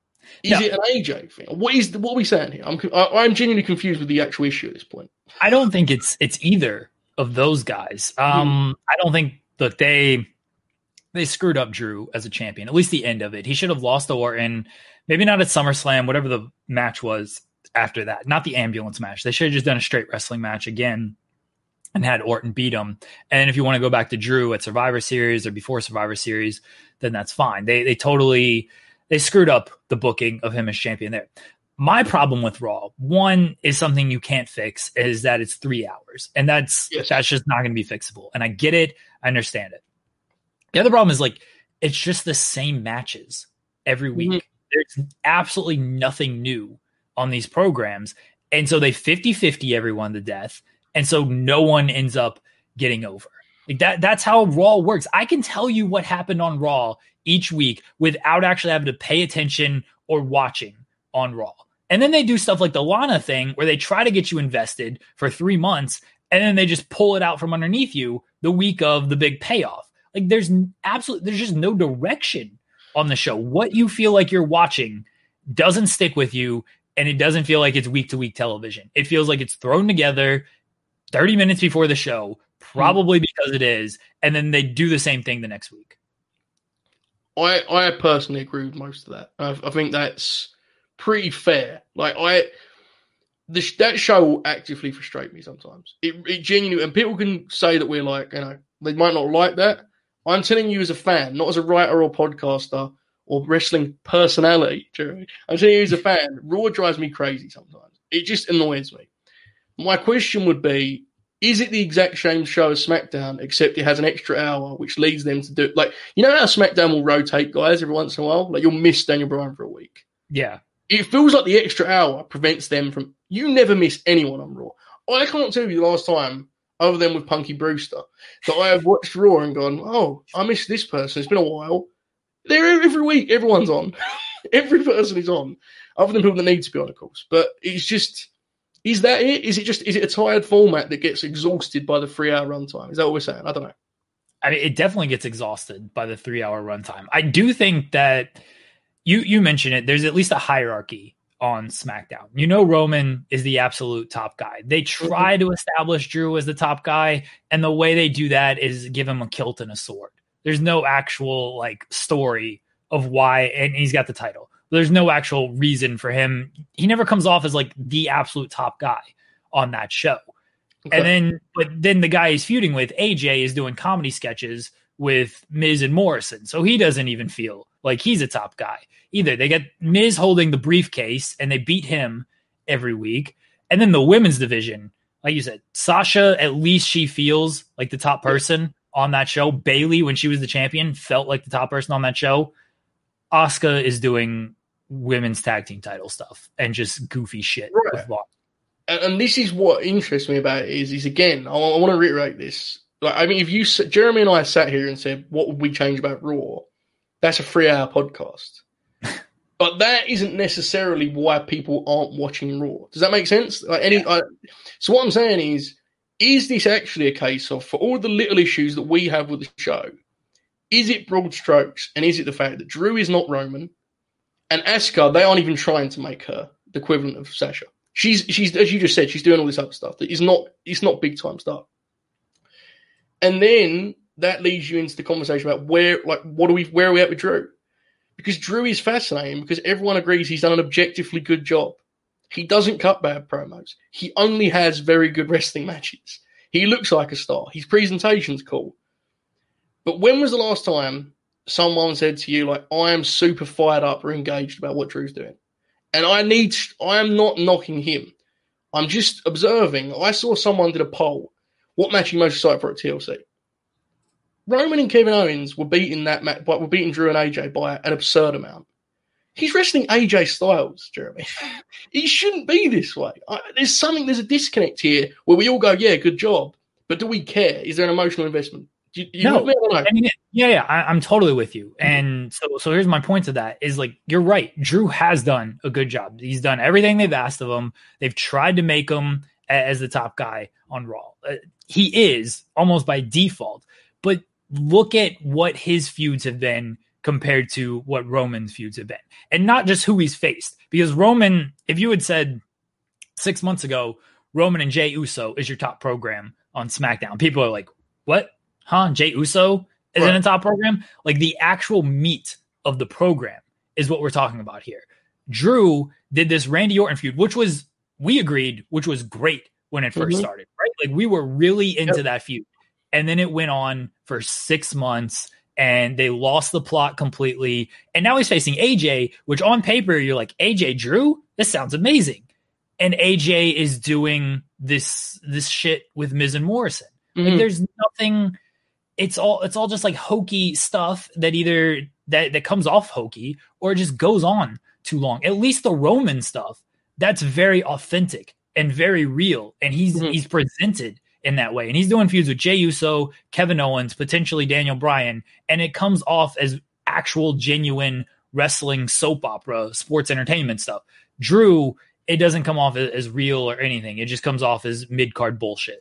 Speaker 4: Is it an AJ thing? What are we saying here? I'm genuinely confused with the actual issue at this point.
Speaker 3: I don't think it's either of those guys. I don't think that they screwed up Drew as a champion, at least the end of it. He should have lost to Orton, maybe not at SummerSlam, whatever the match was after that. Not the ambulance match. They should have just done a straight wrestling match again and had Orton beat him. And if you want to go back to Drew at Survivor Series or before Survivor Series, then that's fine. They totally screwed up the booking of him as champion there. My problem with Raw, one, is something you can't fix, is that it's 3 hours. And that's just not going to be fixable. And I get it. I understand it. The other problem is, like, it's just the same matches every week. Mm-hmm. There's absolutely nothing new on these programs. And so they 50-50 everyone to death. And so no one ends up getting over. Like that's how Raw works. I can tell you what happened on Raw each week without actually having to pay attention or watching on Raw. And then they do stuff like the Lana thing where they try to get you invested for 3 months and then they just pull it out from underneath you the week of the big payoff. Like there's just no direction on the show. What you feel like you're watching doesn't stick with you, and it doesn't feel like it's week to week television. It feels like it's thrown together 30 minutes before the show, probably because it is, and then they do the same thing the next week.
Speaker 4: I personally agree with most of that. I think that's pretty fair. Like that show will actively frustrate me sometimes. It genuinely, and people can say that we're like, they might not like that. I'm telling you as a fan, not as a writer or podcaster or wrestling personality, Jeremy. I'm telling you as a fan, Raw drives me crazy sometimes. It just annoys me. My question would be, is it the exact same show as SmackDown, except it has an extra hour, which leads them to do, like, you know how SmackDown will rotate guys every once in a while? Like, you'll miss Daniel Bryan for a week.
Speaker 3: Yeah.
Speaker 4: It feels like the extra hour prevents them from. You never miss anyone on Raw. I can't tell you the last time, other than with Punky Brewster, that I have watched Raw and gone, oh, I miss this person. It's been a while. They're every week. Everyone's on. Every person is on, other than people that need to be on, of course. But it's just, is that it? Is it a tired format that gets exhausted by the 3-hour runtime? Is that what we're saying? I don't know.
Speaker 3: I mean, it definitely gets exhausted by the 3-hour runtime. I do think that you mentioned it. There's at least a hierarchy on SmackDown. You know, Roman is the absolute top guy. They try to establish Drew as the top guy, and the way they do that is give him a kilt and a sword. There's no actual like story of why, and he's got the title. There's no actual reason for him. He never comes off as like the absolute top guy on that show. Okay. But then the guy he's feuding with, AJ, is doing comedy sketches with Miz and Morrison. So he doesn't even feel like he's a top guy either. They get Miz holding the briefcase and they beat him every week. And then the women's division, like you said, Sasha, at least she feels like the top person on that show. Bayley, when she was the champion, felt like the top person on that show. Asuka is doing women's tag team title stuff and just goofy shit.
Speaker 4: Right. And this is what interests me about it is again, I want to reiterate this. Like, I mean, if Jeremy and I sat here and said, what would we change about Raw? That's a 3-hour podcast. But that isn't necessarily why people aren't watching Raw. Does that make sense? So what I'm saying is this actually a case of, for all the little issues that we have with the show, is it broad strokes, and is it the fact that Drew is not Roman, and Asuka, they aren't even trying to make her the equivalent of Sasha. She's as you just said, she's doing all this other stuff that it's not big time stuff. And then that leads you into the conversation about where are we at with Drew? Because Drew is fascinating because everyone agrees he's done an objectively good job. He doesn't cut bad promos. He only has very good wrestling matches. He looks like a star. His presentation's cool. But when was the last time someone said to you, like, I am super fired up or engaged about what Drew's doing? And I am not knocking him. I'm just observing. I saw someone did a poll. What match are you most excited for at TLC? Roman and Kevin Owens were beating were beating Drew and AJ by an absurd amount. He's wrestling AJ Styles, Jeremy. He shouldn't be this way. There's a disconnect here where we all go, yeah, good job. But do we care? Is there an emotional investment?
Speaker 3: No. I mean, I'm totally with you. And so here's my point to that is, like, you're right. Drew has done a good job. He's done everything they've asked of him. They've tried to make him as the top guy on Raw. He is almost by default. But look at what his feuds have been compared to what Roman's feuds have been. And not just who he's faced. Because Roman, if you had said 6 months ago, Roman and Jey Uso is your top program on SmackDown, people are like, what? Huh? Jey Uso is in a top program? Like, the actual meat of the program is what we're talking about here. Drew did this Randy Orton feud, which was, we agreed, which was great when it first started, right? Like, we were really into that feud. And then it went on for 6 months and they lost the plot completely. And now he's facing AJ, which on paper, you're like, AJ Drew? This sounds amazing. And AJ is doing this shit with Miz and Morrison. Like, there's nothing. It's all just like hokey stuff that either that comes off hokey or it just goes on too long. At least the Roman stuff, that's very authentic and very real. And he's presented in that way. And he's doing feuds with Jey Uso, Kevin Owens, potentially Daniel Bryan. And it comes off as actual genuine wrestling soap opera, sports entertainment stuff. Drew, it doesn't come off as real or anything. It just comes off as mid-card bullshit.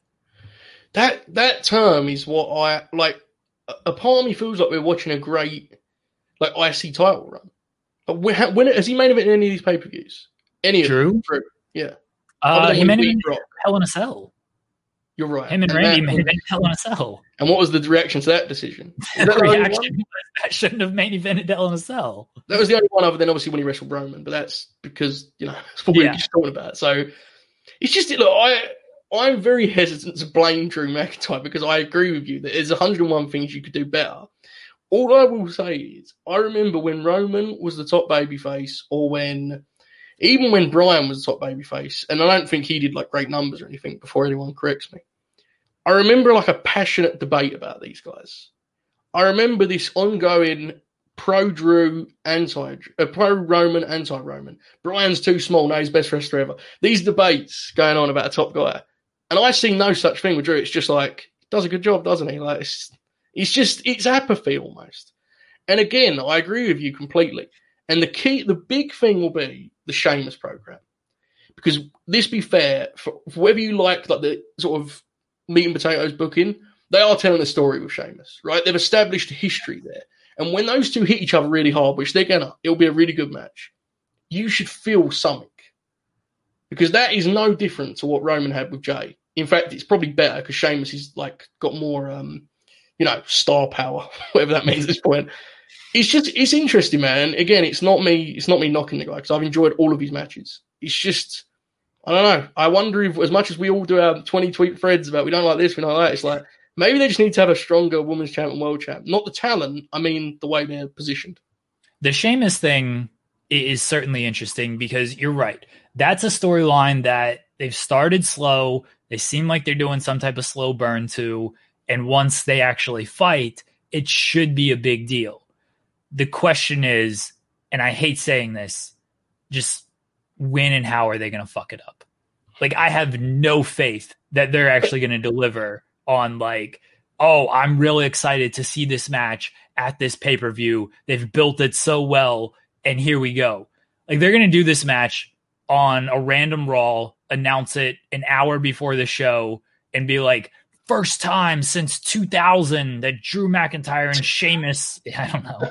Speaker 4: That term is what I like. A part of me feels like we're watching a great IC title run. But when has he made it in any of these pay-per-views? Any
Speaker 3: Drew?
Speaker 4: of them? Drew, yeah.
Speaker 3: He made it in Hell in a Cell.
Speaker 4: You're right.
Speaker 3: Him and Randy made it in Hell in a Cell.
Speaker 4: And what was the reaction to that decision?
Speaker 3: The reaction that shouldn't have main evented Hell in a Cell.
Speaker 4: That was the only one other than obviously when he wrestled Roman, but that's because, that's what we were just talking about. So it's just, look, I'm very hesitant to blame Drew McIntyre because I agree with you that there's 101 things you could do better. All I will say is I remember when Roman was the top babyface, or even when Bryan was the top babyface, and I don't think he did like great numbers or anything before anyone corrects me. I remember like a passionate debate about these guys. I remember this ongoing pro-Drew, pro-Roman, anti-Roman. Bryan's too small, now he's best wrestler ever. These debates going on about a top guy. And I see no such thing with Drew. It's just like, he does a good job, doesn't he? Like, it's apathy almost. And again, I agree with you completely. And the big thing will be the Sheamus program. Because let's be fair, for whether you like the sort of meat and potatoes booking, they are telling a story with Sheamus, right? They've established a history there. And when those two hit each other really hard, which they're gonna, it'll be a really good match. You should feel something. Because that is no different to what Roman had with Jay. In fact, it's probably better because Sheamus is got more, star power, whatever that means at this point. It's interesting, man. Again, it's not me knocking the guy because I've enjoyed all of his matches. It's just, I don't know. I wonder if, as much as we all do our 20 tweet threads about we don't like this, we don't like that, it's like maybe they just need to have a stronger women's champ and world champ. Not the talent, I mean the way they're positioned.
Speaker 3: The Sheamus thing is certainly interesting because you're right. That's a storyline that they've started slow. They seem like they're doing some type of slow burn to, and once they actually fight, it should be a big deal. The question is, and I hate saying this, just when and how are they going to fuck it up? I have no faith that they're actually going to deliver on I'm really excited to see this match at this pay-per-view. They've built it so well, and here we go. They're going to do this match on a random Raw, announce it an hour before the show, and be like, first time since 2000 that Drew McIntyre and Sheamus, I don't know,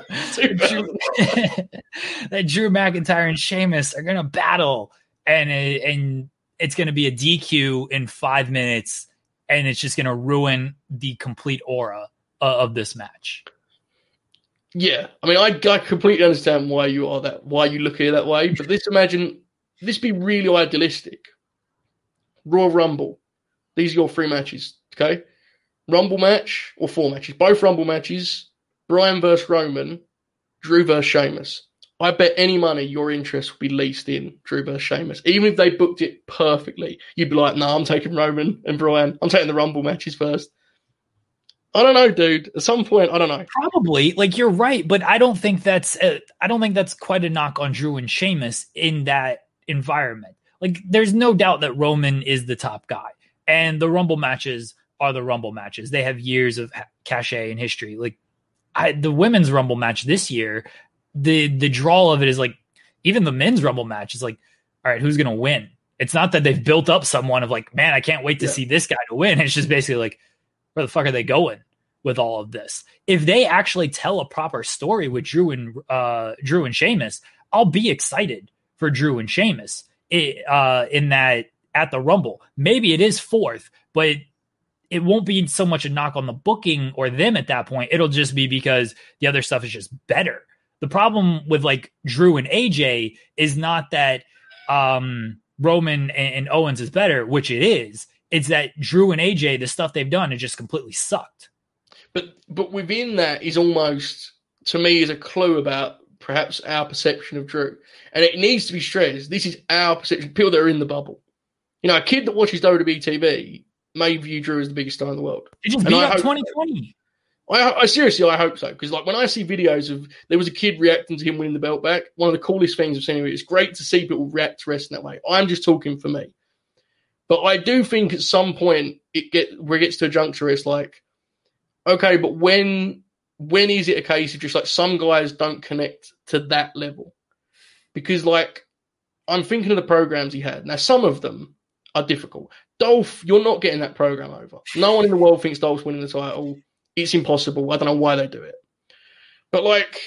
Speaker 3: that Drew McIntyre and Sheamus are going to battle, and it's going to be a DQ in 5 minutes, and it's just going to ruin the complete aura of this match.
Speaker 4: Yeah, I mean, I completely understand why you look at it that way, but let's be really idealistic. Royal Rumble, these are your 3 matches. Okay, Rumble match or 4 matches, both Rumble matches, Bryan versus Roman, Drew versus Sheamus. I bet any money your interest would be least in Drew versus Sheamus. Even if they booked it perfectly, you'd be like, I'm taking Roman and Bryan. I'm taking the Rumble matches first. I don't know, dude. At some point, I don't know.
Speaker 3: Probably, you're right, but I don't think that's quite a knock on Drew and Sheamus in that environment. There's no doubt that Roman is the top guy, and the Rumble matches are the Rumble matches. They have years of cachet and history. The women's Rumble match this year, the draw of it is even the men's Rumble match is all right, who's going to win? It's not that they've built up someone of man, I can't wait to see this guy to win. It's just basically where the fuck are they going with all of this? If they actually tell a proper story with Drew and Sheamus, I'll be excited for Drew and Sheamus in that at the Rumble. Maybe it is 4th, but it won't be so much a knock on the booking or them at that point. It'll just be because the other stuff is just better. The problem with Drew and AJ is not that Roman and Owens is better, which it is. It's that Drew and AJ, the stuff they've done, it just completely sucked.
Speaker 4: But within that is almost, to me, is a clue about perhaps our perception of Drew. And it needs to be stressed. This is our perception. People that are in the bubble. A kid that watches WWE TV may view Drew as the biggest star in the world.
Speaker 3: It just beat up 2020.
Speaker 4: I seriously, I hope so. Because when I see videos of, there was a kid reacting to him winning the belt back, one of the coolest things I've seen. It's great to see people react to wrestling that way. I'm just talking for me. But I do think at some point where it gets to a juncture, it's okay, but when is it a case of just some guys don't connect to that level? Because I'm thinking of the programs he had. Now, some of them are difficult. Dolph, you're not getting that program over. No one in the world thinks Dolph's winning the title. It's impossible. I don't know why they do it. But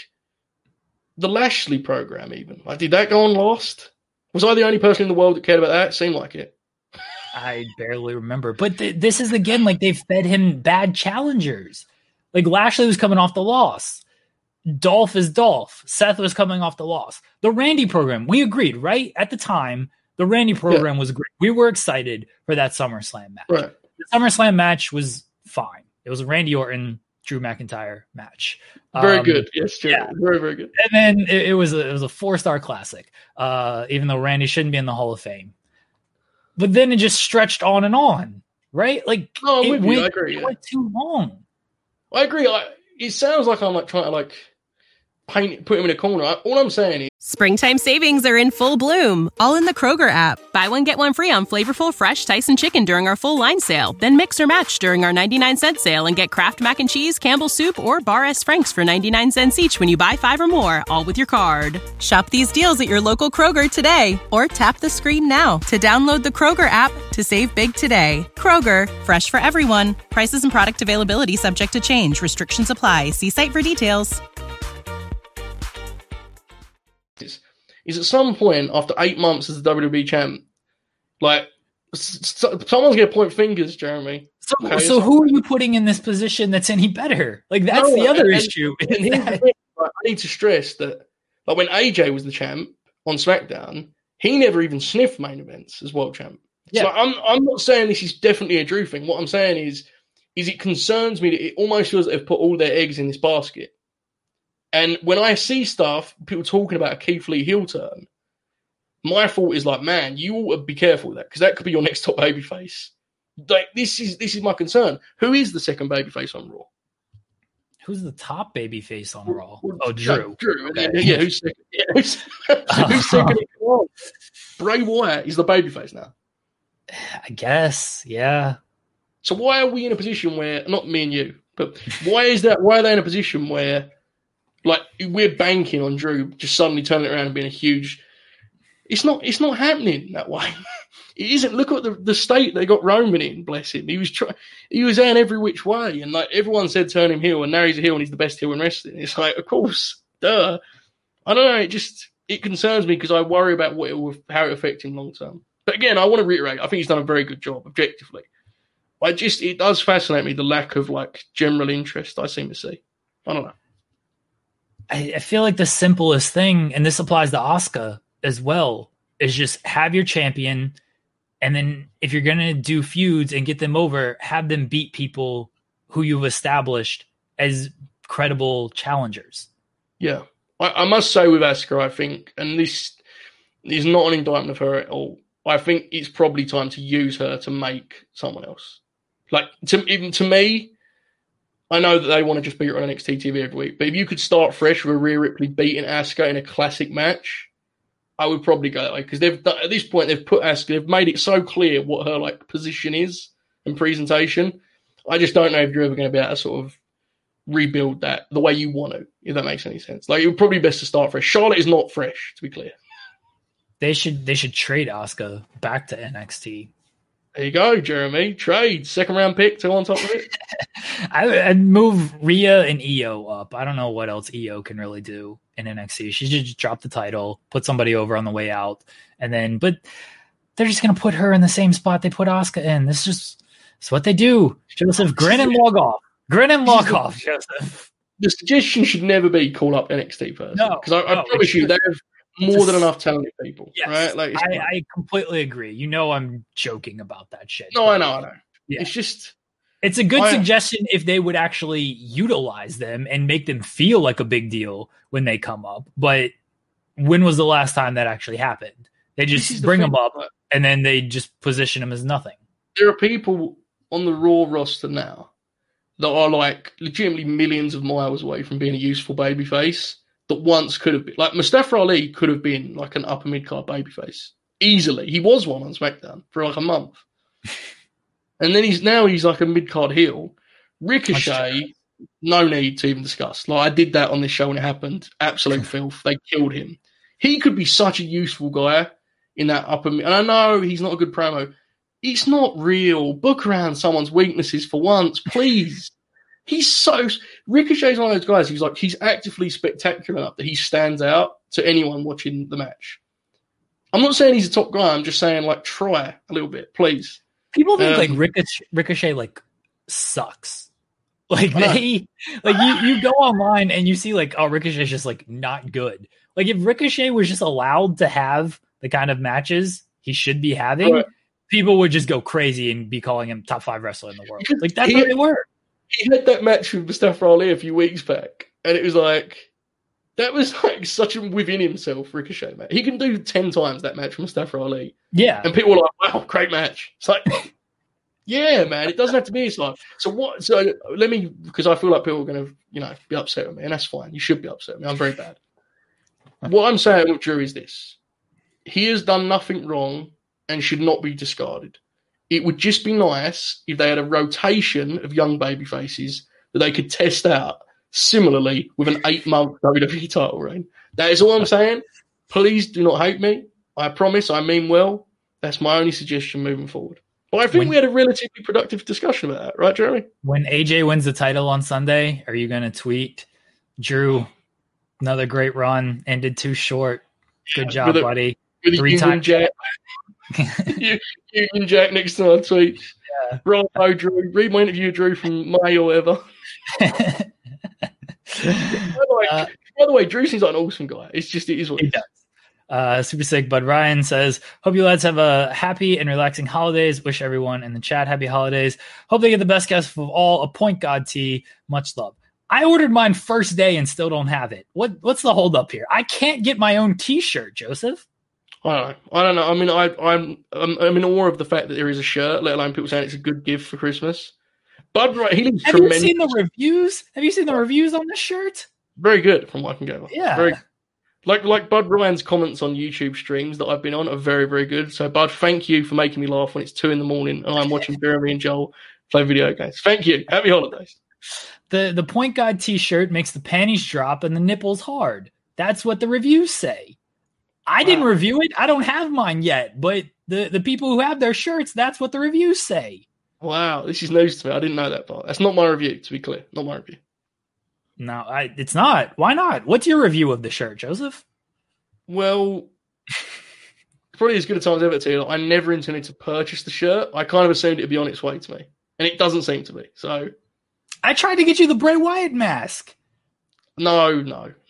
Speaker 4: the Lashley program even, did that go on last? Was I the only person in the world that cared about that? It seemed like it.
Speaker 3: I barely remember. But this is, again, they've fed him bad challengers. Lashley was coming off the loss. Dolph is Dolph. Seth was coming off the loss. The Randy program, we agreed, right? At the time, the Randy program was great. We were excited for that SummerSlam match.
Speaker 4: Right.
Speaker 3: The SummerSlam match was fine. It was a Randy Orton, Drew McIntyre match.
Speaker 4: Very good. Yes, true. Yeah. Very, very good.
Speaker 3: And then it was a 4-star classic, even though Randy shouldn't be in the Hall of Fame. But then it just stretched on, right?
Speaker 4: I'm with you. I agree.
Speaker 3: It went too long.
Speaker 4: I agree. It sounds like I'm trying to put him in a corner. All I'm saying is,
Speaker 6: Springtime savings are in full bloom, all in the Kroger app. Buy one, get one free on flavorful, fresh Tyson chicken during our full line sale. Then mix or match during our 99-cent sale and get Kraft Mac and Cheese, Campbell's Soup, or Bar S. Frank's for 99 cents each when you buy 5 or more, all with your card. Shop these deals at your local Kroger today, or tap the screen now to download the Kroger app to save big today. Kroger, fresh for everyone. Prices and product availability subject to change. Restrictions apply. See site for details.
Speaker 4: is at some point after 8 months as the WWE champ, like someone's going to point fingers, Jeremy.
Speaker 3: So who are you putting in this position that's any better? Like that's the other issue.
Speaker 4: I need to stress that, like when AJ was the champ on SmackDown, he never even sniffed main events as world champ. Yeah. So I'm not saying this is definitely a Drew thing. What I'm saying is it concerns me that it almost feels like they've put all their eggs in this basket. And when I see stuff, people talking about a Keith Lee heel turn, my thought is like, man, you ought to be careful with that because that could be your next top babyface. Like this is my concern. Who is the second babyface on Raw?
Speaker 3: Who's the top babyface on Raw? Oh, Drew.
Speaker 4: Drew. Okay. Yeah, who's second? Yeah, who's second? Bray Wyatt is the babyface now.
Speaker 3: I guess, yeah.
Speaker 4: So why are we in a position where, not me and you, but why is that? Why are they in a position where, like, we're banking on Drew just suddenly turning it around and being a huge? It's not happening that way. It isn't. Look at the state they got Roman in. Bless him. He was out every which way, and like everyone said, turn him heel, and now he's a heel, and he's the best heel in wrestling. It's like, of course, duh. I don't know. It concerns me because I worry about how it affects him long term. But again, I want to reiterate. I think he's done a very good job objectively. It does fascinate me the lack of like general interest I seem to see. I don't know.
Speaker 3: I feel like the simplest thing, and this applies to Asuka as well, is just have your champion. And then if you're going to do feuds and get them over, have them beat people who you've established as credible challengers.
Speaker 4: Yeah. I must say with Asuka, I think, and this is not an indictment of her at all, I think it's probably time to use her to make someone else. Like, even to me, I know that they want to just beat her on NXT TV every week, but if you could start fresh with Rhea Ripley beating Asuka in a classic match, I would probably go that way because at this point they've put Asuka, they've made it so clear what her like position is and presentation. I just don't know if you're ever going to be able to sort of rebuild that the way you want to, if that makes any sense. Like it would probably be best to start fresh. Charlotte is not fresh, to be clear.
Speaker 3: They should trade Asuka back to NXT.
Speaker 4: There you go, Jeremy. Trade. Second round pick to on top of it.
Speaker 3: I'd move Rhea and Io up. I don't know what else Io can really do in NXT. She should just drop the title, put somebody over on the way out, but they're just going to put her in the same spot they put Asuka in. It's what they do. Joseph, grin and log off. Grin and log off, Joseph.
Speaker 4: The suggestion should never be call up NXT person.
Speaker 3: No.
Speaker 4: Because I promise you, they have more than enough talented people. Yes, right? Like
Speaker 3: I completely agree. You know I'm joking about that shit.
Speaker 4: No, I know.
Speaker 3: Yeah.
Speaker 4: It's
Speaker 3: a good suggestion if they would actually utilize them and make them feel like a big deal when they come up. But when was the last time that actually happened? They just bring them up and then they just position them as nothing.
Speaker 4: There are people on the Raw roster now that are like legitimately millions of miles away from being a useful babyface that once could have been. Like Mustafa Ali could have been like an upper mid-card babyface. Easily. He was one on SmackDown for like a month. And then he's like a mid-card heel. Ricochet, no need to even discuss. Like I did that on this show when it happened. Absolute filth. They killed him. He could be such a useful guy in that upper mid. And I know he's not a good promo. It's not real. Book around someone's weaknesses for once, please. Ricochet's one of those guys. He's actively spectacular enough that he stands out to anyone watching the match. I'm not saying he's a top guy. I'm just saying like try a little bit, please.
Speaker 3: People think like Ricochet like sucks. Like you go online and you see like, oh, Ricochet's just like not good. Like if Ricochet was just allowed to have the kind of matches he should be having, right, people would just go crazy and be calling him top 5 wrestler in the world. Like that's how they were.
Speaker 4: He had that match with Mustafa Ali a few weeks back, and it was like that was like such a within himself Ricochet match. He can do 10 times that match with Mustafa Ali.
Speaker 3: Yeah.
Speaker 4: And people were like, wow, great match. It's like Yeah, man, it doesn't have to be his life. So what? So let me, because I feel like people are going to, be upset with me, and that's fine. You should be upset with me. I'm very bad. What I'm saying with Drew is this: he has done nothing wrong and should not be discarded. It would just be nice if they had a rotation of young baby faces that they could test out similarly with an 8-month WWE title reign. That is all I'm saying. Please do not hate me. I promise I mean well. That's my only suggestion moving forward. But I think we had a relatively productive discussion about that, right, Jeremy?
Speaker 3: When AJ wins the title on Sunday, are you going to tweet, Drew, another great run, ended too short. Good job, buddy.
Speaker 4: With a Union Jack. Union Jack next to our tweet. Yeah. Bravo, Drew. Read my interview, Drew, from May or whatever. By the way, Drew seems like an awesome guy. It is what he does.
Speaker 3: Super sick. Bud Ryan says, hope you lads have a happy and relaxing holidays. Wish everyone in the chat happy holidays. Hope they get the best guest of all, a Point God tee. Much love. I ordered mine first day and still don't have it. What's the holdup here? I can't get my own T-shirt, Joseph.
Speaker 4: I don't know. I mean, I'm in awe of the fact that there is a shirt, let alone people saying it's a good gift for Christmas. Bud Ryan, he looks tremendous.
Speaker 3: You seen the reviews? Have you seen the reviews on this shirt?
Speaker 4: Very good, from what I can go.
Speaker 3: Yeah.
Speaker 4: Very Like Bud Ryan's comments on YouTube streams that I've been on are very, very good. So, Bud, thank you for making me laugh when it's 2 a.m. and I'm watching Jeremy and Joel play video games. Thank you. Happy holidays.
Speaker 3: The Point God T-shirt makes the panties drop and the nipples hard. That's what the reviews say. I didn't review it. I don't have mine yet, but the people who have their shirts, that's what the reviews say.
Speaker 4: Wow, this is news to me. I didn't know that part. That's not my review, to be clear. Not my review.
Speaker 3: No, it's not. Why not? What's your review of the shirt, Joseph?
Speaker 4: Well, probably as good a time as ever to you. I never intended to purchase the shirt. I kind of assumed it'd be on its way to me, and it doesn't seem to be. So,
Speaker 3: I tried to get you the Bray Wyatt mask.
Speaker 4: No.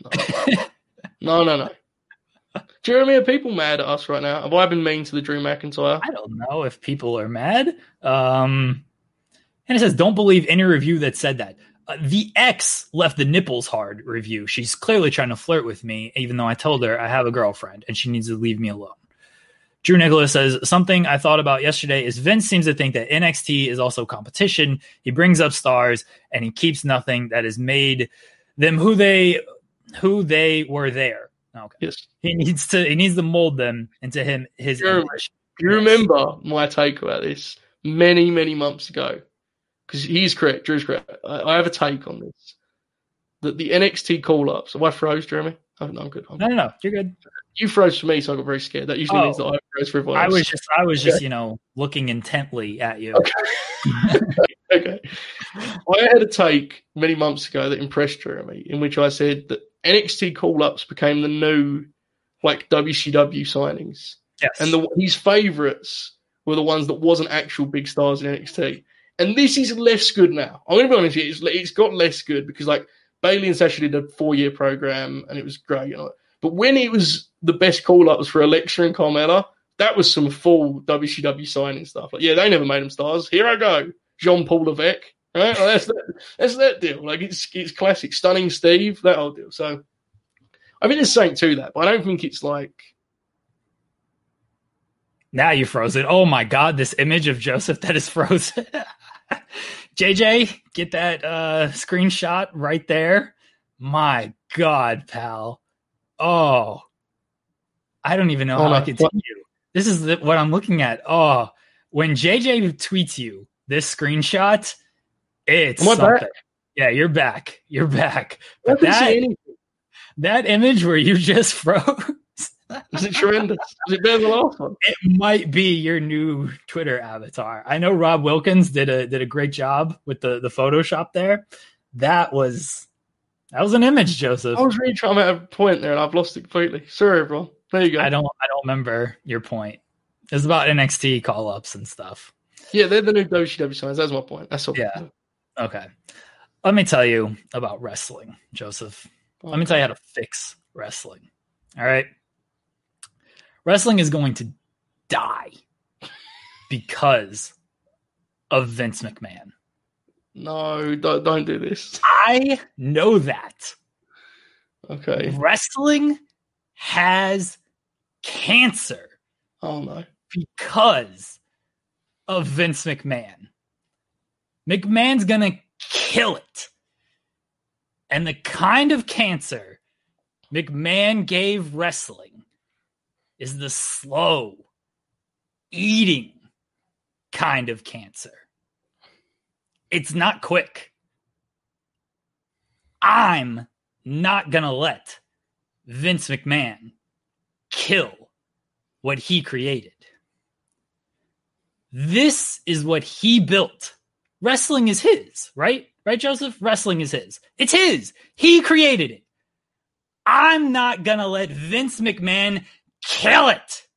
Speaker 4: Jeremy, are people mad at us right now? Have I been mean to the Drew McIntyre?
Speaker 3: I don't know if people are mad. And it says, don't believe any review that said that. The X left the nipples hard review. She's clearly trying to flirt with me, even though I told her I have a girlfriend and she needs to leave me alone. Drew Nicholas says, something I thought about yesterday is Vince seems to think that NXT is also competition. He brings up stars and he keeps nothing that has made them who they were there. Okay.
Speaker 4: Yes.
Speaker 3: He needs to mold them into his image.
Speaker 4: Do you remember my take about this many, many months ago? Because he's correct, Drew's correct. I have a take on this. That the NXT call-ups. Have I froze, Jeremy? No, I'm good.
Speaker 3: No, you're good.
Speaker 4: You froze for me, so I got very scared. That usually means that I froze for everyone else.
Speaker 3: I was just looking intently at you.
Speaker 4: Okay. I had a take many months ago that impressed Jeremy, in which I said that NXT call-ups became the new, WCW signings.
Speaker 3: Yes.
Speaker 4: And his favourites were the ones that wasn't actual big stars in NXT. And this is less good now. I'm going to be honest with you. It's got less good because, Bayley and Sasha did a 4-year program and it was great. But when it was the best call-ups for Alexa and Carmella, that was some full WCW signing stuff. They never made them stars. Here I go. Jean-Paul Levesque. Right? That's that deal. It's classic. Stunning Steve, that whole deal. So, I mean, there's something to that, but I don't think it's
Speaker 3: Now you froze it. Oh my God, this image of Joseph that is frozen. JJ, get that screenshot right there. My God, pal. Oh, I don't even know how I continue. This is what I'm looking at. Oh, when JJ tweets you this screenshot, it's something. Back? Yeah, you're back. You're back. But that image where you just froze.
Speaker 4: Is it tremendous? Is it better than the last one?
Speaker 3: It might be your new Twitter avatar. I know Rob Wilkins did a great job with the Photoshop there. That was an image, Joseph.
Speaker 4: I was really trying to make a point there and I've lost it completely. Sorry, everyone. There you go.
Speaker 3: I don't remember your point. It's about NXT call-ups and stuff.
Speaker 4: Yeah, they're the new WCW signs. That's my point. That's all.
Speaker 3: Yeah. Okay. Let me tell you about wrestling, Joseph. Okay. Let me tell you how to fix wrestling. All right. Wrestling is going to die because of Vince McMahon.
Speaker 4: No, don't do this.
Speaker 3: I know that.
Speaker 4: Okay.
Speaker 3: Wrestling has cancer.
Speaker 4: Oh, no.
Speaker 3: Because of Vince McMahon. McMahon's going to kill it. And the kind of cancer McMahon gave wrestling is the slow, eating kind of cancer. It's not quick. I'm not going to let Vince McMahon kill what he created. This is what he built. Wrestling is his, right? Right, Joseph? Wrestling is his. It's his. He created it. I'm not going to let Vince McMahon kill it.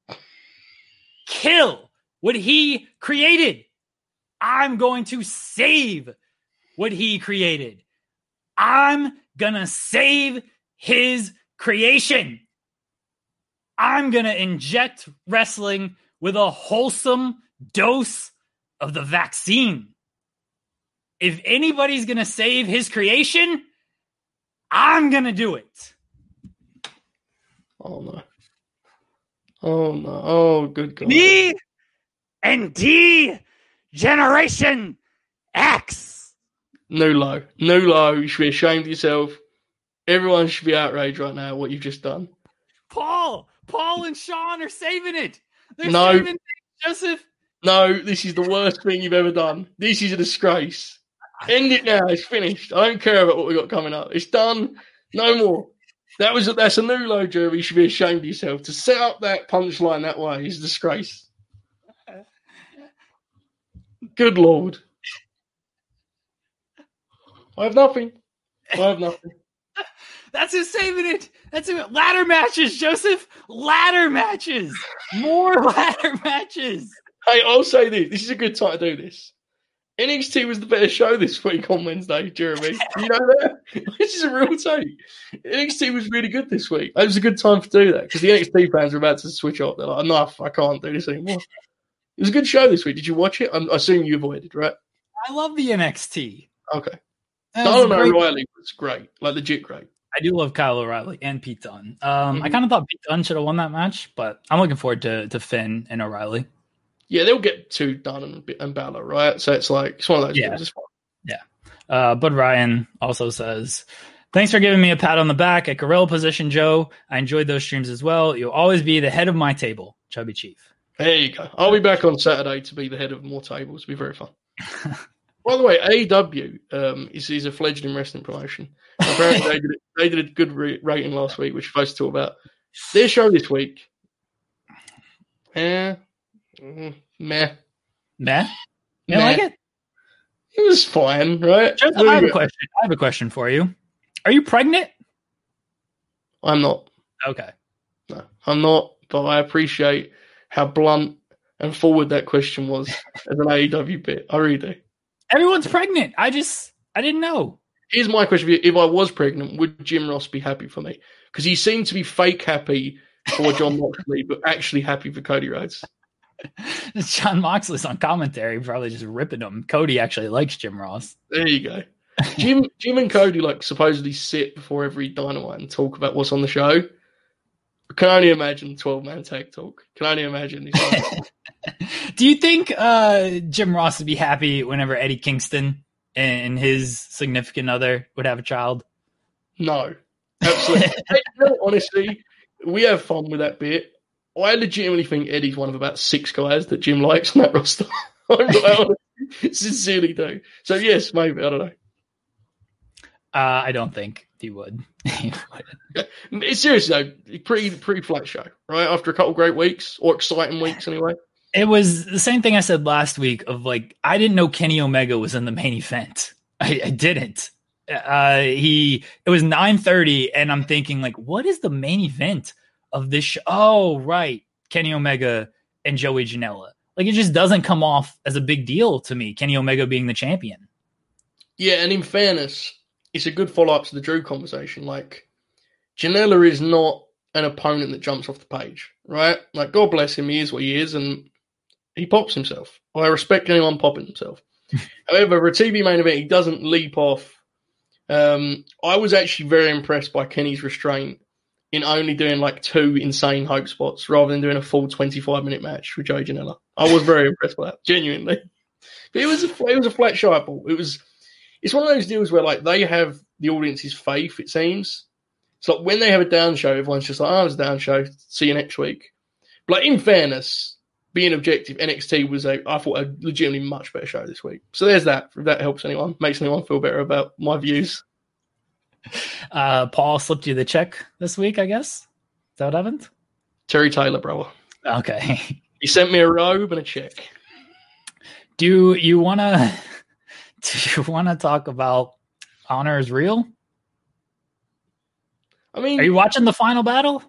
Speaker 3: Kill what he created. I'm going to save what he created. I'm going to save his creation. I'm going to inject wrestling with a wholesome dose of the vaccine. If anybody's going to save his creation, I'm going to do it.
Speaker 4: Oh, no. Oh, no. Oh, good God.
Speaker 3: Me and D Generation X.
Speaker 4: New low. New low. You should be ashamed of yourself. Everyone should be outraged right now at what you've just done.
Speaker 3: Paul and Sean are saving it. They're
Speaker 4: No.
Speaker 3: saving it, Joseph.
Speaker 4: No, this is the worst thing you've ever done. This is a disgrace. End it now. It's finished. I don't care about what we got coming up. It's done. No more. That's a new low, Jeremy. You should be ashamed of yourself. To set up that punchline that way is a disgrace. Good Lord. I have nothing.
Speaker 3: That's who's saving it. That's who. Ladder matches, Joseph. Ladder matches. More ladder matches.
Speaker 4: Hey, I'll say this. This is a good time to do this. NXT was the better show this week on Wednesday, Jeremy. You know that? This is a real take. NXT was really good this week. It was a good time to do that because the NXT fans were about to switch off. They're like, enough, I can't do this anymore. It was a good show this week. Did you watch it? I assume you avoided, right?
Speaker 3: I love the NXT.
Speaker 4: Okay.
Speaker 3: That was
Speaker 4: O'Reilly was great. Like, legit great.
Speaker 3: I do love Kyle O'Reilly and Pete Dunne. I kind of thought Pete Dunne should have won that match, but I'm looking forward to Finn and O'Reilly.
Speaker 4: Yeah, they'll get to Dunne and Balor, right? So it's one of those things. It's fine.
Speaker 3: Yeah. Bud Ryan also says, thanks for giving me a pat on the back at Gorilla Position, Joe. I enjoyed those streams as well. You'll always be the head of my table, Chubby Chief.
Speaker 4: There you go. I'll be back on Saturday to be the head of more tables. It'll be very fun. By the way, AEW is a fledgling wrestling promotion. Apparently, they did a good rating last week, which we're supposed to talk about. Their show this week, meh.
Speaker 3: You like it?
Speaker 4: It was fine, right?
Speaker 3: Joseph, I have a question for you. Are you pregnant?
Speaker 4: I'm not.
Speaker 3: Okay.
Speaker 4: No, I'm not, but I appreciate how blunt and forward that question was as an AEW bit. I really do.
Speaker 3: Everyone's pregnant. I didn't know.
Speaker 4: Here's my question for you. If I was pregnant, would Jim Ross be happy for me? Because he seemed to be fake happy for John Moxley, but actually happy for Cody Rhodes.
Speaker 3: John Moxley's on commentary, probably just ripping him. Cody actually likes Jim Ross.
Speaker 4: There you go. Jim and Cody supposedly sit before every Dynamite and talk about what's on the show. I can only imagine 12-man tag talk. Can only imagine.
Speaker 3: Do you think Jim Ross would be happy whenever Eddie Kingston and his significant other would have a child?
Speaker 4: No, absolutely. Honestly, we have fun with that bit. I legitimately think Eddie's one of about 6 guys that Jim likes on that roster. I sincerely do. So, yes, maybe. I don't know.
Speaker 3: I don't think he would.
Speaker 4: It's seriously, though, pretty flat show, right? After a couple great weeks, or exciting weeks anyway.
Speaker 3: It was the same thing I said last week of I didn't know Kenny Omega was in the main event. I didn't. It was 9:30 and I'm thinking what is the main event of this show? Oh, right. Kenny Omega and Joey Janela. It just doesn't come off as a big deal to me, Kenny Omega being the champion.
Speaker 4: Yeah, and in fairness, it's a good follow-up to the Drew conversation. Janela is not an opponent that jumps off the page, right? God bless him, he is what he is, and he pops himself. I respect anyone popping himself. However, for a TV main event, he doesn't leap off. I was actually very impressed by Kenny's restraint in only doing like 2 insane hope spots rather than doing a full 25-minute match with Joey Janela. I was very impressed with that, genuinely. But it was a flat show. It's one of those deals where like they have the audience's faith, it seems. It's like when they have a down show, everyone's just like, oh, it's a down show. See you next week. But like, in fairness, being objective, NXT was I thought, a legitimately much better show this week. So there's that. If that helps anyone, makes anyone feel better about my views.
Speaker 3: Paul slipped you the check this week, I guess. Is that what happened?
Speaker 4: Terry Taylor, brother.
Speaker 3: Okay.
Speaker 4: He sent me a robe and a check.
Speaker 3: Do you wanna talk about Honor is Real?
Speaker 4: I mean,
Speaker 3: are you watching the final battle?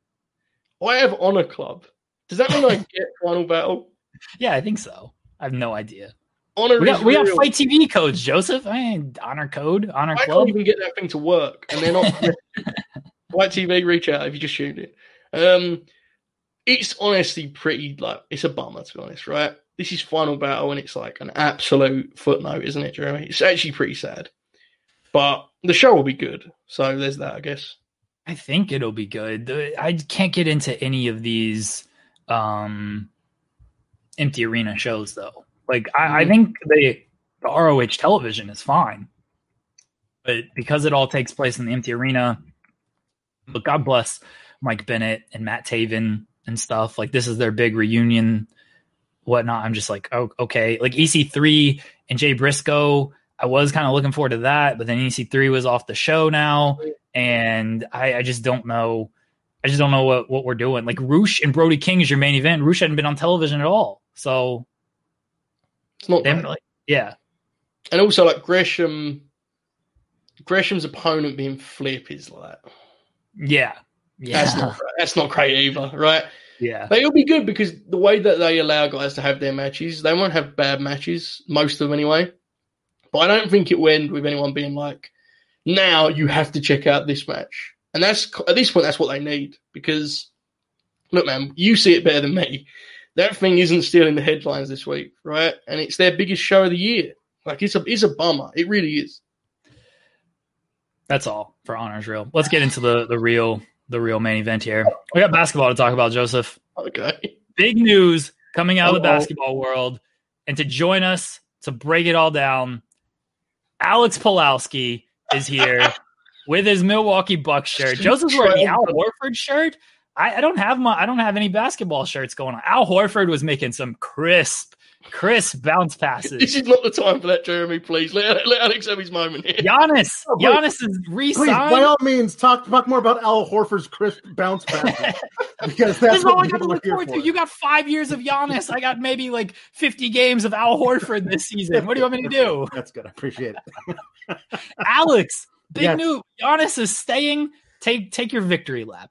Speaker 4: I have Honor Club. Does that mean I get Final Battle?
Speaker 3: Yeah, I think so. I have no idea.
Speaker 4: Honor
Speaker 3: we got
Speaker 4: Real.
Speaker 3: Fight TV codes, Joseph. I ain't Honor Code, Honor
Speaker 4: I
Speaker 3: Club.
Speaker 4: can't even get that thing to work, and they're not. Fight TV, reach out if you just tuned it. It's honestly pretty it's a bummer, to be honest, right? This is Final Battle, and it's like an absolute footnote, isn't it, Jeremy? It's actually pretty sad, but the show will be good. So there's that, I guess.
Speaker 3: I think it'll be good. I can't get into any of these empty arena shows, though. Like, I think the ROH television is fine, but because it all takes place in the empty arena, but God bless Mike Bennett and Matt Taven and stuff. Like, this is their big reunion, whatnot. I'm just like, oh, okay. Like EC3 and Jay Briscoe, I was kind of looking forward to that, but then EC3 was off the show now, and I just don't know. I just don't know what we're doing. Like, Roosh and Brody King is your main event. Roosh hadn't been on television at all, so
Speaker 4: it's not
Speaker 3: really, yeah.
Speaker 4: And also, like Gresham's opponent being Flip is like,
Speaker 3: yeah.
Speaker 4: That's not great either, right?
Speaker 3: Yeah,
Speaker 4: but it'll be good because the way that they allow guys to have their matches, they won't have bad matches, most of them anyway. But I don't think it will end with anyone being like, now you have to check out this match. And that's, at this point, that's what they need. Because, look, man, you see it better than me. That thing isn't stealing the headlines this week, right? And it's their biggest show of the year. Like, it's a bummer. It really is.
Speaker 3: That's all for Honor's Real. Let's get into the real main event here. We got basketball to talk about, Joseph.
Speaker 4: Okay.
Speaker 3: Big news coming out of the basketball world. And to join us to break it all down, Alex Pulowski is here with his Milwaukee Bucks shirt. Joseph's wearing the Al Horford shirt. I don't have any basketball shirts going on. Al Horford was making some crisp bounce passes.
Speaker 4: This is not the time for that, Jeremy. Please let Alex have his moment here.
Speaker 3: Giannis is re-signed.
Speaker 7: Please, by all means, talk more about Al Horford's crisp bounce passes because that's
Speaker 3: all
Speaker 7: what
Speaker 3: I got to look forward to. You got 5 years of Giannis. I got maybe like 50 games of Al Horford this season. What do you want me to do?
Speaker 7: That's good. I appreciate it.
Speaker 3: Alex, big news. Giannis is staying. Take your victory lap.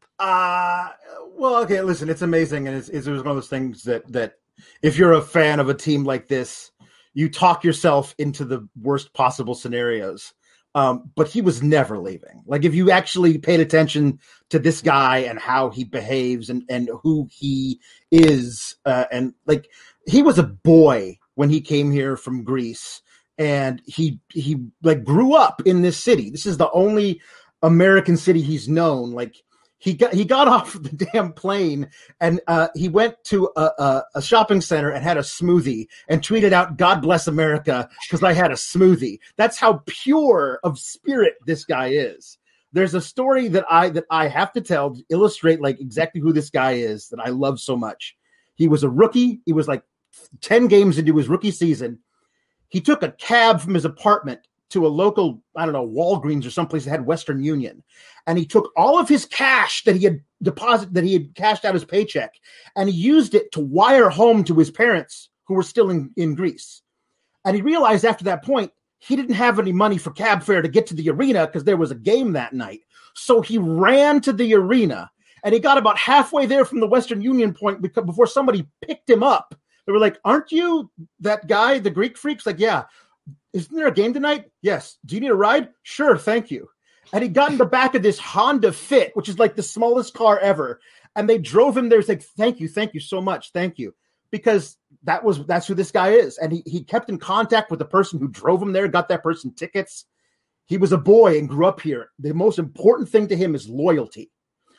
Speaker 7: Well, okay. Listen, it's amazing, and it was one of those things that if you're a fan of a team like this, you talk yourself into the worst possible scenarios. But he was never leaving. Like, if you actually paid attention to this guy and how he behaves and who he is, and like, he was a boy when he came here from Greece, and he like grew up in this city. This is the only American city he's known. Like, he got off the damn plane and he went to a shopping center and had a smoothie and tweeted out, "God bless America, because I had a smoothie." That's how pure of spirit this guy is. There's a story that I have to tell to illustrate like exactly who this guy is that I love so much. He was a rookie. He was like 10 games into his rookie season. He took a cab from his apartment to a local, I don't know, Walgreens or someplace that had Western Union. And he took all of his cash that he had cashed out his paycheck, and he used it to wire home to his parents who were still in Greece. And he realized after that point, he didn't have any money for cab fare to get to the arena because there was a game that night. So he ran to the arena, and he got about halfway there from the Western Union point before somebody picked him up. They were like, "Aren't you that guy, the Greek Freaks?" Like, "Yeah." "Isn't there a game tonight?" "Yes." "Do you need a ride?" "Sure, thank you." And he got in the back of this Honda Fit, which is like the smallest car ever. And they drove him there. It's like, thank you so much. Thank you. Because that's who this guy is. And he kept in contact with the person who drove him there, got that person tickets. He was a boy and grew up here. The most important thing to him is loyalty.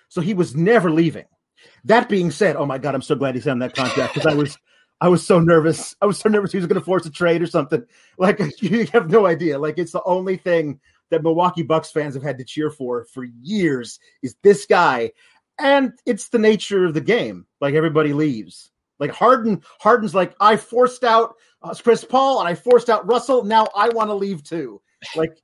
Speaker 7: So he was never leaving. That being said, oh my God, I'm so glad he signed that contract because I was so nervous. I was so nervous he was going to force a trade or something. Like, you have no idea. Like, it's the only thing that Milwaukee Bucks fans have had to cheer for years is this guy. And it's the nature of the game. Like, everybody leaves. Like, Harden's like, I forced out Chris Paul and I forced out Russell. Now I want to leave too. Like,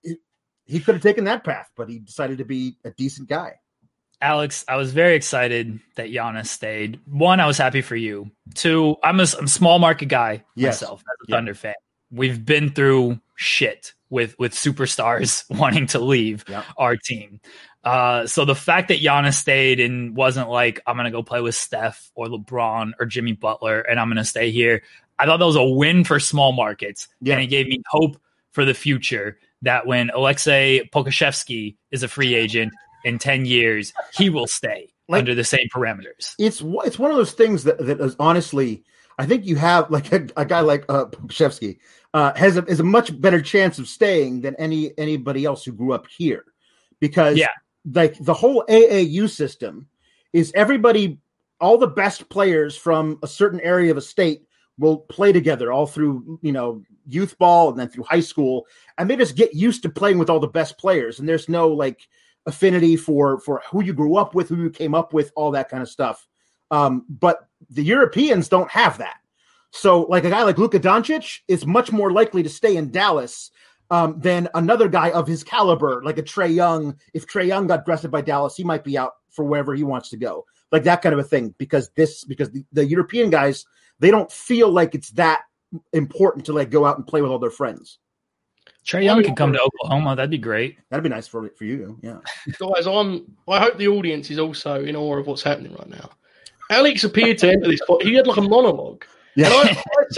Speaker 7: he could have taken that path, but he decided to be a decent guy.
Speaker 3: Alex, I was very excited that Giannis stayed. One, I was happy for you. Two, I'm a small market guy myself as a Thunder fan. We've been through shit with superstars wanting to leave our team. So the fact that Giannis stayed and wasn't like, I'm going to go play with Steph or LeBron or Jimmy Butler and I'm going to stay here, I thought that was a win for small markets. Yeah. And it gave me hope for the future that when Alexei Pokusevski is a free agent in 10 years, he will stay under the same parameters. It's
Speaker 7: one of those things that is honestly, I think you have like a guy like Pokusevski has a much better chance of staying than anybody else who grew up here, because like the whole AAU system is everybody, all the best players from a certain area of a state will play together all through, youth ball and then through high school, and they just get used to playing with all the best players, and there's no like affinity for who you grew up with, who you came up with, all that kind of stuff. But the Europeans don't have that. So like a guy like Luka Doncic is much more likely to stay in Dallas than another guy of his caliber, like a Trae Young. If Trae Young got drafted by Dallas, he might be out for wherever he wants to go, like that kind of a thing, because the European guys, they don't feel like it's that important to like go out and play with all their friends.
Speaker 3: Trae Young can come to Oklahoma. That'd be great.
Speaker 7: That'd be nice for you. Yeah.
Speaker 4: Guys, I hope the audience is also in awe of what's happening right now. Alex appeared to enter this spot. He had like a monologue. Yeah. And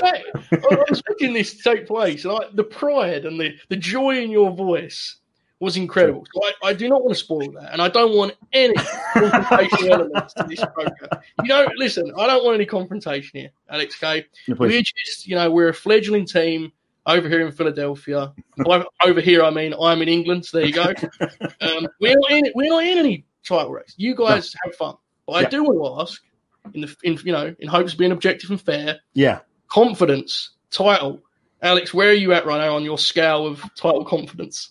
Speaker 4: I was expecting this to take place. And the pride and the joy in your voice was incredible. So I do not want to spoil that. And I don't want any confrontation elements to this program. Listen, I don't want any confrontation here, Alex K. We're just, we're a fledgling team over here in Philadelphia. Over here, I mean, I'm in England, so there you go. We're not in any title race. You guys have fun. But I do want to ask, in hopes of being objective and fair, confidence, title. Alex, where are you at right now on your scale of title confidence?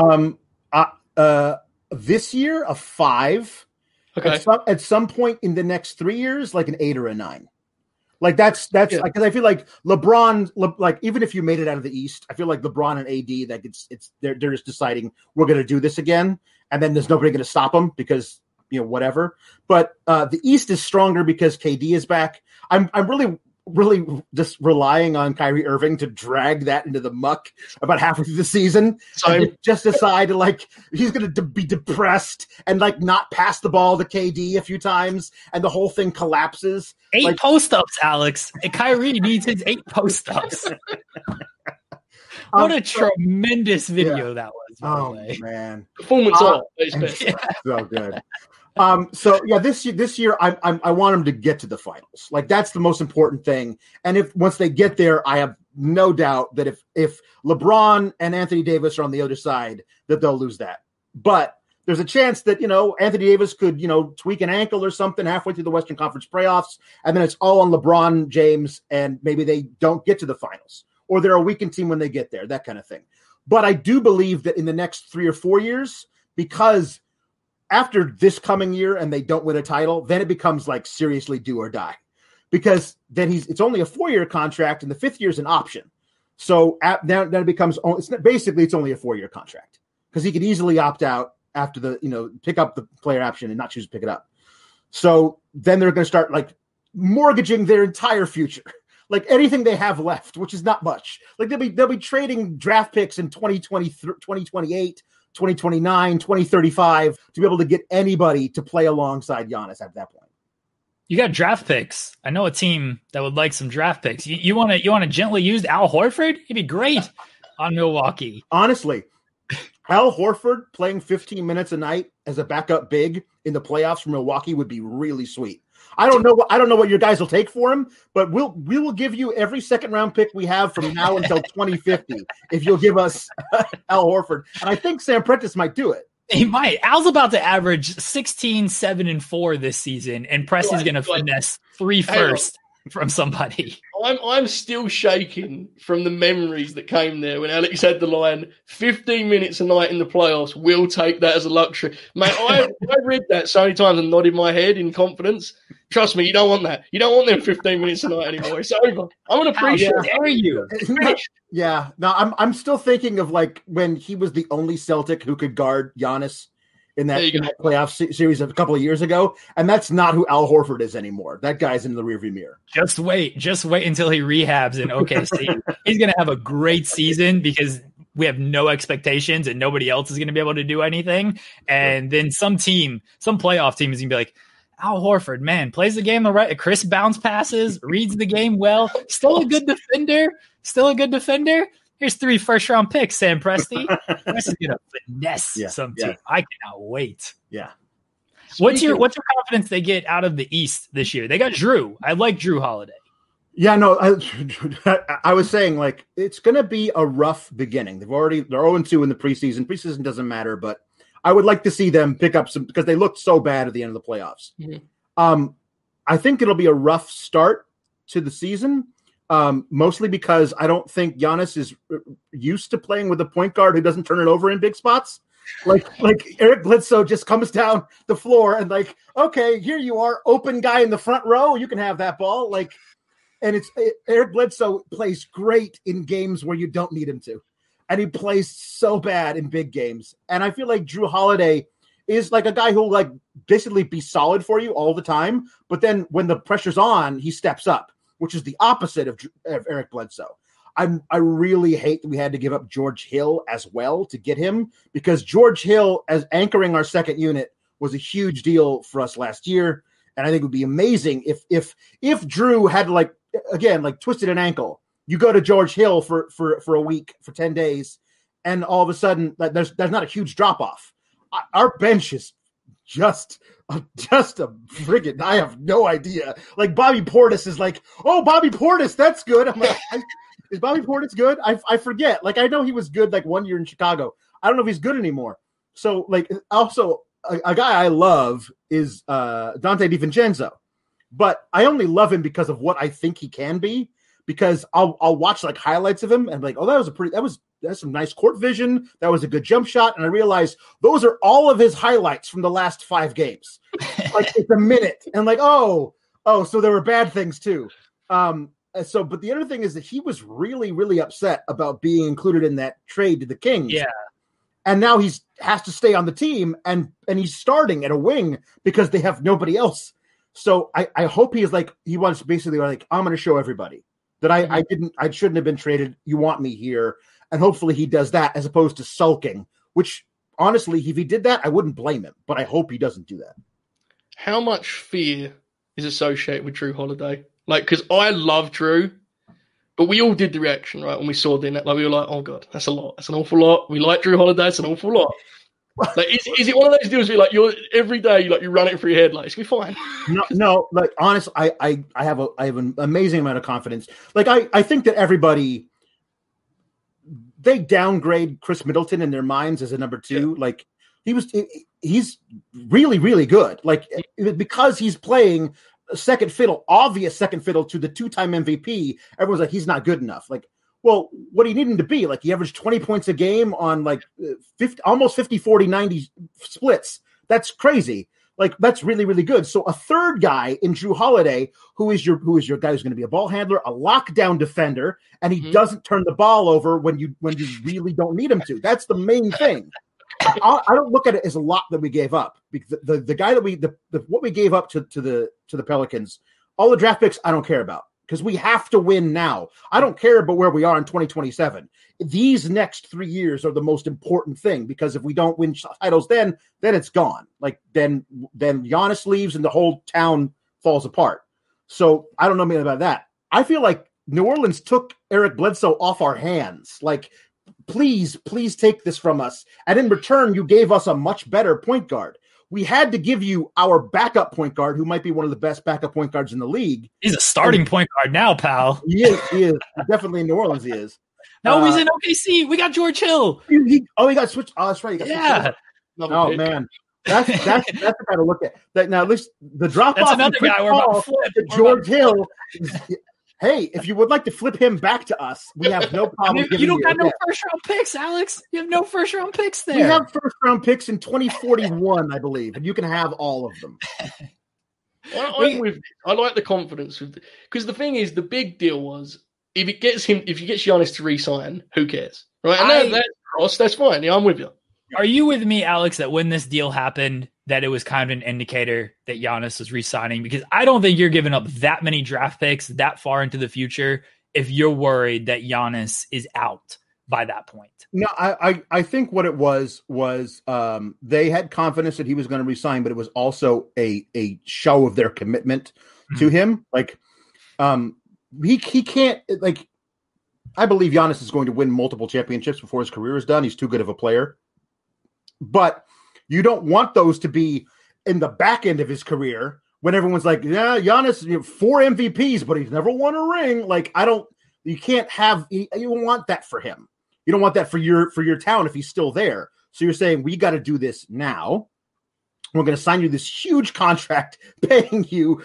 Speaker 7: This year, a 5.
Speaker 4: Okay.
Speaker 7: At some point in the next 3 years, like an 8 or a 9. Like that's because I feel like LeBron, like even if you made it out of the East, I feel like LeBron and AD, like they're just deciding we're going to do this again, and then there's nobody going to stop them because whatever. But the East is stronger because KD is back. I'm really just relying on Kyrie Irving to drag that into the muck about halfway through the season. So just decide to like he's going to be depressed and like not pass the ball to KD a few times, and the whole thing collapses.
Speaker 3: 8 post-ups, Alex. And Kyrie needs his 8 post-ups. What a tremendous video that was. By the way.
Speaker 7: Man,
Speaker 4: performance
Speaker 7: so good. This year I want them to get to the finals. Like that's the most important thing. And if once they get there, I have no doubt that if LeBron and Anthony Davis are on the other side, that they'll lose that. But there's a chance that Anthony Davis could tweak an ankle or something halfway through the Western Conference playoffs, and then it's all on LeBron James, and maybe they don't get to the finals, or they're a weakened team when they get there, that kind of thing. But I do believe that in the next 3 or 4 years, because after this coming year and they don't win a title, then it becomes like seriously do or die, because then it's only a 4-year contract and the 5th year is an option. So then it becomes it's only a 4-year contract, because he could easily opt out after pick up the player option and not choose to pick it up. So then they're going to start like mortgaging their entire future, like anything they have left, which is not much. Like they'll be trading draft picks in 2020, 2028, 2029, 2035 to be able to get anybody to play alongside Giannis at that point.
Speaker 3: You got draft picks. I know a team that would like some draft picks. You want to gently use Al Horford? He'd be great on Milwaukee.
Speaker 7: Honestly, Al Horford playing 15 minutes a night as a backup big in the playoffs for Milwaukee would be really sweet. I don't know what your guys will take for him, but we will give you every second round pick we have from now until 2050 if you'll give us Al Horford. And I think Sam Prentice might do it.
Speaker 3: He might. Al's about to average 16, 7, and 4 this season, and Preston's going to finesse 3 first from somebody.
Speaker 4: I'm still shaking from the memories that came there when Alex had the line, 15 minutes a night in the playoffs, we'll take that as a luxury. Mate, I read that so many times and nodded my head in confidence. Trust me, you don't want that. You don't want them 15 minutes a night anymore. It's over. I'm going to appreciate it.
Speaker 3: How dare you?
Speaker 7: Yeah. No, I'm still thinking of like when he was the only Celtic who could guard Giannis in that playoff series of a couple of years ago, and that's not who Al Horford is anymore. That guy's in the rearview mirror.
Speaker 3: Just wait until he rehabs in OKC. He's going to have a great season because we have no expectations and nobody else is going to be able to do anything. And then some playoff team is going to be like, Al Horford, man, plays the game the right. Chris bounce passes, reads the game well. Still a good defender. Here's 3 first-round picks, Sam Presti. This is gonna finesse some team. I cannot wait.
Speaker 7: Yeah.
Speaker 3: What's your confidence they get out of the East this year? They got Drew. I like Drew Holiday.
Speaker 7: Yeah, no, I was saying like it's gonna be a rough beginning. They're 0-2 in the preseason. Preseason doesn't matter, but I would like to see them pick up some because they looked so bad at the end of the playoffs. Mm-hmm. I think it'll be a rough start to the season. Mostly because I don't think Giannis is used to playing with a point guard who doesn't turn it over in big spots. Like Eric Bledsoe just comes down the floor and like, okay, here you are, open guy in the front row. You can have that ball. And Eric Bledsoe plays great in games where you don't need him to. And he plays so bad in big games. And I feel like Drew Holiday is like a guy who will like basically be solid for you all the time. But then when the pressure's on, he steps up, which is the opposite of Eric Bledsoe. I really hate that we had to give up George Hill as well to get him because George Hill as anchoring our second unit was a huge deal for us last year. And I think it would be amazing if Drew had like twisted an ankle, you go to George Hill for a week, for 10 days, and all of a sudden there's not a huge drop off. Our bench is just a friggin', I have no idea. Like Bobby Portis is like, oh, Bobby Portis, that's good. I'm like, is Bobby Portis good? I forget. Like I know he was good like 1 year in Chicago. I don't know if he's good anymore. So like also a guy I love is Dante DiVincenzo, but I only love him because of what I think he can be. Because I'll watch like highlights of him and like, oh, that's some nice court vision. That was a good jump shot. And I realized those are all of his highlights from the last 5 games. Like it's a minute. And like, oh, so there were bad things too. But the other thing is that he was really, really upset about being included in that trade to the Kings.
Speaker 3: Yeah.
Speaker 7: And now has to stay on the team and he's starting at a wing because they have nobody else. So I hope he wants to basically like, I'm going to show everybody that I shouldn't have been traded. You want me here. And hopefully he does that as opposed to sulking, which honestly, if he did that, I wouldn't blame him, but I hope he doesn't do that.
Speaker 4: How much fear is associated with Drew Holiday? Like, because I love Drew, but we all did the reaction, right? When we saw the net, like we were like, oh God, that's a lot. That's an awful lot. We like Drew Holiday. It's an awful lot. Like, is it one of those deals where like you're every day, you run it through your head, like it's gonna be fine?
Speaker 7: No. Like honestly, I have an amazing amount of confidence. Like I think that everybody they downgrade Chris Middleton in their minds as a number 2. Yeah. Like he's really, really good. Like because he's playing second fiddle, obvious second fiddle to the 2-time MVP. Everyone's like he's not good enough. Like. Well, what do you need him to be? Like he averaged 20 points a game on like 50, almost 50, 40, 90 splits. That's crazy. Like that's really, really good. So a third guy in Drew Holiday, who is your guy who's going to be a ball handler, a lockdown defender, and he doesn't turn the ball over when you really don't need him to. That's the main thing. I don't look at it as a lot that we gave up. The guy that what we gave up to the Pelicans, all the draft picks, I don't care about. Because we have to win now. I don't care about where we are in 2027. These next 3 years are the most important thing because if we don't win titles, then it's gone. Like then Giannis leaves and the whole town falls apart. So I don't know anything about that. I feel like New Orleans took Eric Bledsoe off our hands. Like, please take this from us. And in return, you gave us a much better point guard. We had to give you our backup point guard, who might be one of the best backup point guards in the league.
Speaker 3: He's a starting point guard now, pal.
Speaker 7: He is. Definitely in New Orleans, he is.
Speaker 3: No, he's in OKC. We got George Hill.
Speaker 7: He got switched. Oh, that's right.
Speaker 3: Yeah.
Speaker 7: Oh
Speaker 4: pick.
Speaker 7: man, that's the guy to look at. That now, at least the drop
Speaker 3: That's
Speaker 7: off.
Speaker 3: another guy we're about to flip.
Speaker 7: George Hill. Hey, if you would like to flip him back to us, we have no problem.
Speaker 3: You don't got no first round picks, Alex. You have no first round picks there.
Speaker 7: We have first round picks in 2041, I believe, and you can have all of them.
Speaker 4: I like the confidence because the thing is, the big deal was if you get Giannis to re-sign, who cares, right? And that's fine. Yeah, I'm with you.
Speaker 3: Are you with me, Alex, that when this deal happened, that it was kind of an indicator that Giannis was re-signing? Because I don't think you're giving up that many draft picks that far into the future if you're worried that Giannis is out by that point.
Speaker 7: No, I think what it was they had confidence that he was going to resign, but it was also a show of their commitment to him. Like, he can't, like, I believe Giannis is going to win multiple championships before his career is done. He's too good of a player. But you don't want those to be in the back end of his career when everyone's like, yeah, Giannis, 4 MVPs, but he's never won a ring. Like, you don't want that for him. You don't want that for your town if he's still there. So you're saying, we got to do this now. We're going to sign you this huge contract paying you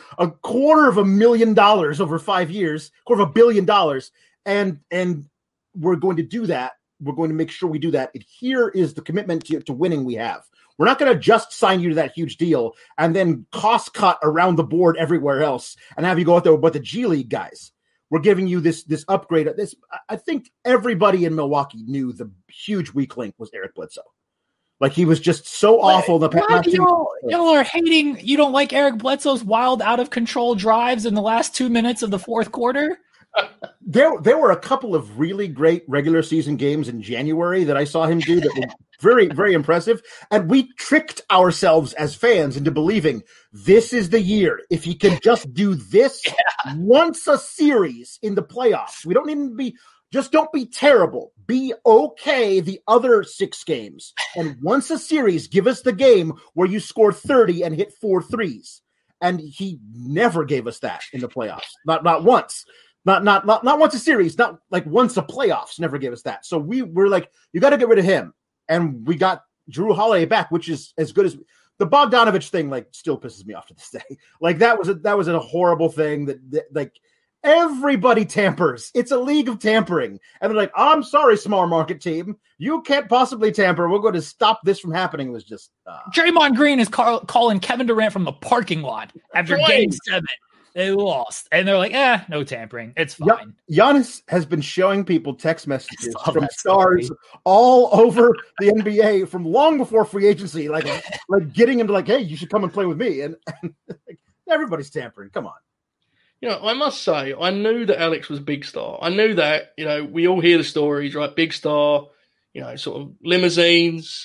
Speaker 7: $250,000 over 5 years, $250 million. And we're going to do that. We're going to make sure we do that. And here is the commitment to winning we have. We're not going to just sign you to that huge deal and then cost cut around the board everywhere else and have you go out there with the G League guys. We're giving you this upgrade. I think everybody in Milwaukee knew the huge weak link was Eric Bledsoe. Like, he was just so awful.
Speaker 3: Y'all are hating. You don't like Eric Bledsoe's wild, out of control drives in the last 2 minutes of the fourth quarter?
Speaker 7: There were a couple of really great regular season games in January that I saw him do that were very, very impressive. And we tricked ourselves as fans into believing this is the year. If he can just do this once a series in the playoffs, we don't need to be, just don't be terrible. Be okay the other 6 games. And once a series, give us the game where you score 30 and hit 4 threes. And he never gave us that in the playoffs. Not once. Not once a series, not like once a playoffs, never gave us that. So we were like, you got to get rid of him. And we got Drew Holiday back, which is as good as the Bogdanovich thing, like, still pisses me off to this day. Like, that was a horrible thing that like everybody tampers. It's a league of tampering. And they're like, I'm sorry, small market team. You can't possibly tamper. We're going to stop this from happening. It was just
Speaker 3: Draymond Green is calling Kevin Durant from the parking lot after Game 7. They lost. And they're like, no tampering. It's fine.
Speaker 7: Giannis has been showing people text messages from stars all over the NBA from long before free agency, like getting him to like, hey, you should come and play with me. And everybody's tampering. Come on.
Speaker 4: You know, I must say, I knew that Alex was Big Star. I knew that, we all hear the stories, right? Big Star, sort of limousines,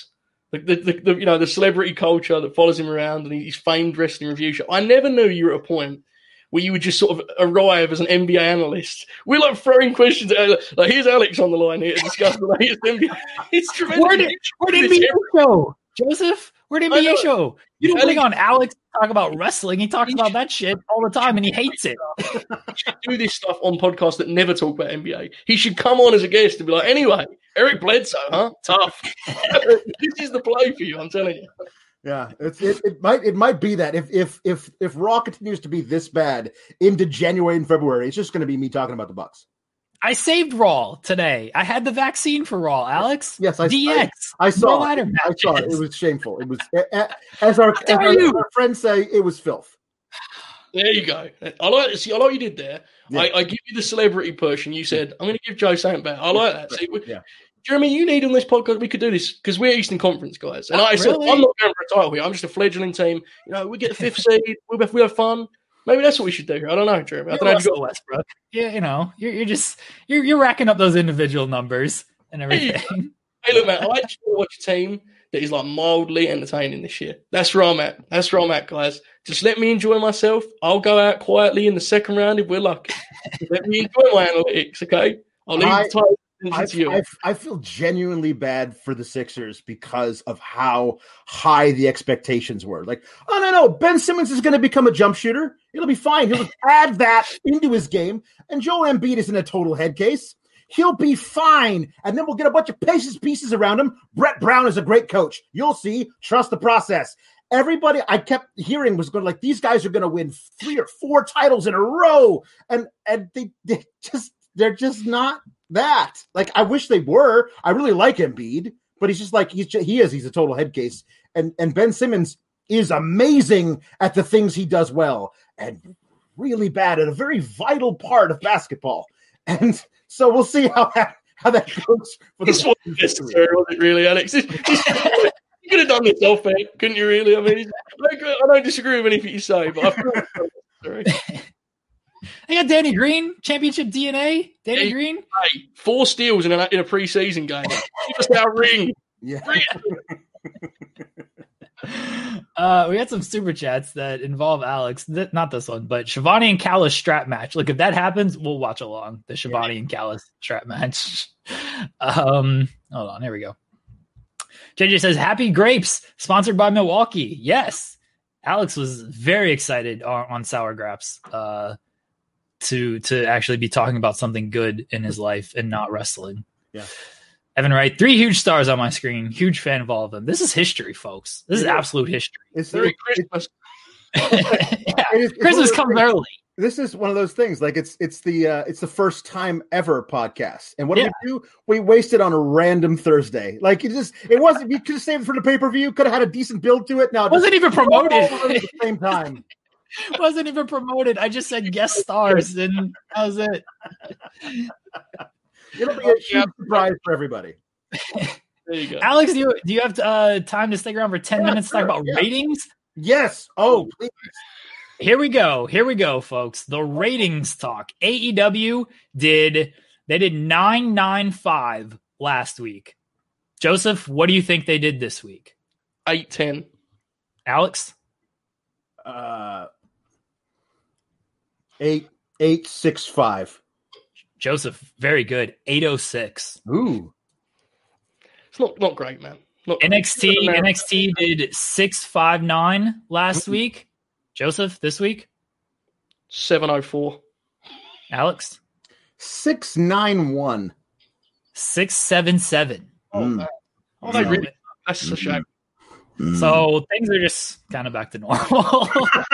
Speaker 4: the celebrity culture that follows him around and he's famed wrestling review show. I never knew you were at a point where you would just sort of arrive as an NBA analyst. We're like throwing questions at Alex. Like, here's Alex on the line here to discuss the latest NBA. It's tremendous.
Speaker 3: Where'd NBA show? Joseph? Where'd NBA show? You don't bring on Alex to talk about wrestling. He talks about that shit all the time and he hates it.
Speaker 4: He should do this stuff on podcasts that never talk about NBA. He should come on as a guest and be like, anyway, Eric Bledsoe, huh? Tough. This is the play for you, I'm telling you.
Speaker 7: Yeah, it might be that if Raw continues to be this bad into January and February, it's just going to be me talking about the Bucks.
Speaker 3: I saved Raw today. I had the vaccine for Raw, Alex.
Speaker 7: Yes, I
Speaker 3: saw.
Speaker 7: I saw it. It was shameful. It was, as our friends say, it was filth.
Speaker 4: There you go. I like what you did there. Yeah. I give you the celebrity push, and you said, I'm going to give Joe something back. I like that. See, yeah. Jeremy, you need on this podcast, we could do this because we're Eastern Conference guys. And said, I'm not going for a title here. I'm just a fleggling team. We get the 5th seed. We have fun. Maybe that's what we should do here. I don't know, Jeremy. I don't know if you got
Speaker 3: Westbrook. Yeah, you're racking up those individual numbers and everything.
Speaker 4: Hey, look, man, I just want to watch a team that is like mildly entertaining this year. That's where I'm at. Guys. Just let me enjoy myself. I'll go out quietly in the second round if we're lucky. Let me enjoy my analytics, okay? I'll leave the title.
Speaker 7: I feel genuinely bad for the Sixers because of how high the expectations were. Like, oh, no, Ben Simmons is going to become a jump shooter. It'll be fine. He'll just add that into his game. And Joel Embiid isn't a total head case. He'll be fine. And then we'll get a bunch of pieces around him. Brett Brown is a great coach. You'll see. Trust the process. Everybody I kept hearing was going like, these guys are going to win 3 or 4 titles in a row. And they're just not that. Like, I wish they were. I really like Embiid, but he's just like, he's a total head case. And Ben Simmons is amazing at the things he does well and really bad at a very vital part of basketball. And so we'll see how that goes.
Speaker 4: This wasn't necessary, was it really, Alex? You could have done this off air, couldn't you really? I mean, I don't disagree with anything you say, but I feel like it's necessary.
Speaker 3: They got Danny Green, championship DNA. Danny Green.
Speaker 4: Hey, 4 steals in a preseason game. Give us our ring.
Speaker 7: Yeah.
Speaker 3: We had some super chats that involve Alex. Not this one, but Shivani and Callis strap match. Look, if that happens, we'll watch along the Shivani and Callis strap match. Hold on, here we go. JJ says, "Happy Grapes, sponsored by Milwaukee." Yes, Alex was very excited on Sour Graps to actually be talking about something good in his life and not wrestling.
Speaker 7: Yeah.
Speaker 3: Evan Wright, 3 huge stars on my screen. Huge fan of all of them. This is history, folks. This is absolute history.
Speaker 7: It's
Speaker 4: Merry Christmas.
Speaker 3: Christmas comes early.
Speaker 7: This is one of those things. Like it's the first time ever podcast. And what did we do? We wasted on a random Thursday. Like it wasn't. We could have saved it for the pay-per-view. Could have had a decent build to it. Now it
Speaker 3: wasn't even promoted
Speaker 7: at the same time.
Speaker 3: Wasn't even promoted. I just said guest stars, and that was it.
Speaker 7: It'll be a huge surprise for everybody.
Speaker 4: There you go.
Speaker 3: Alex, do you have time to stick around for 10 minutes to talk about ratings?
Speaker 7: Yes. Oh, please.
Speaker 3: Here we go, folks. The ratings talk. AEW did 995 last week. Joseph, what do you think they did this week?
Speaker 4: 810.
Speaker 3: Alex?
Speaker 7: 865.
Speaker 3: Joseph, very good. 806.
Speaker 7: Ooh.
Speaker 4: It's not great, man.
Speaker 3: NXT did 659 last week. Joseph, this week?
Speaker 4: 704.
Speaker 3: Alex?
Speaker 7: 691.
Speaker 3: 677.
Speaker 4: That's a shame.
Speaker 3: So things are just kind of back to normal.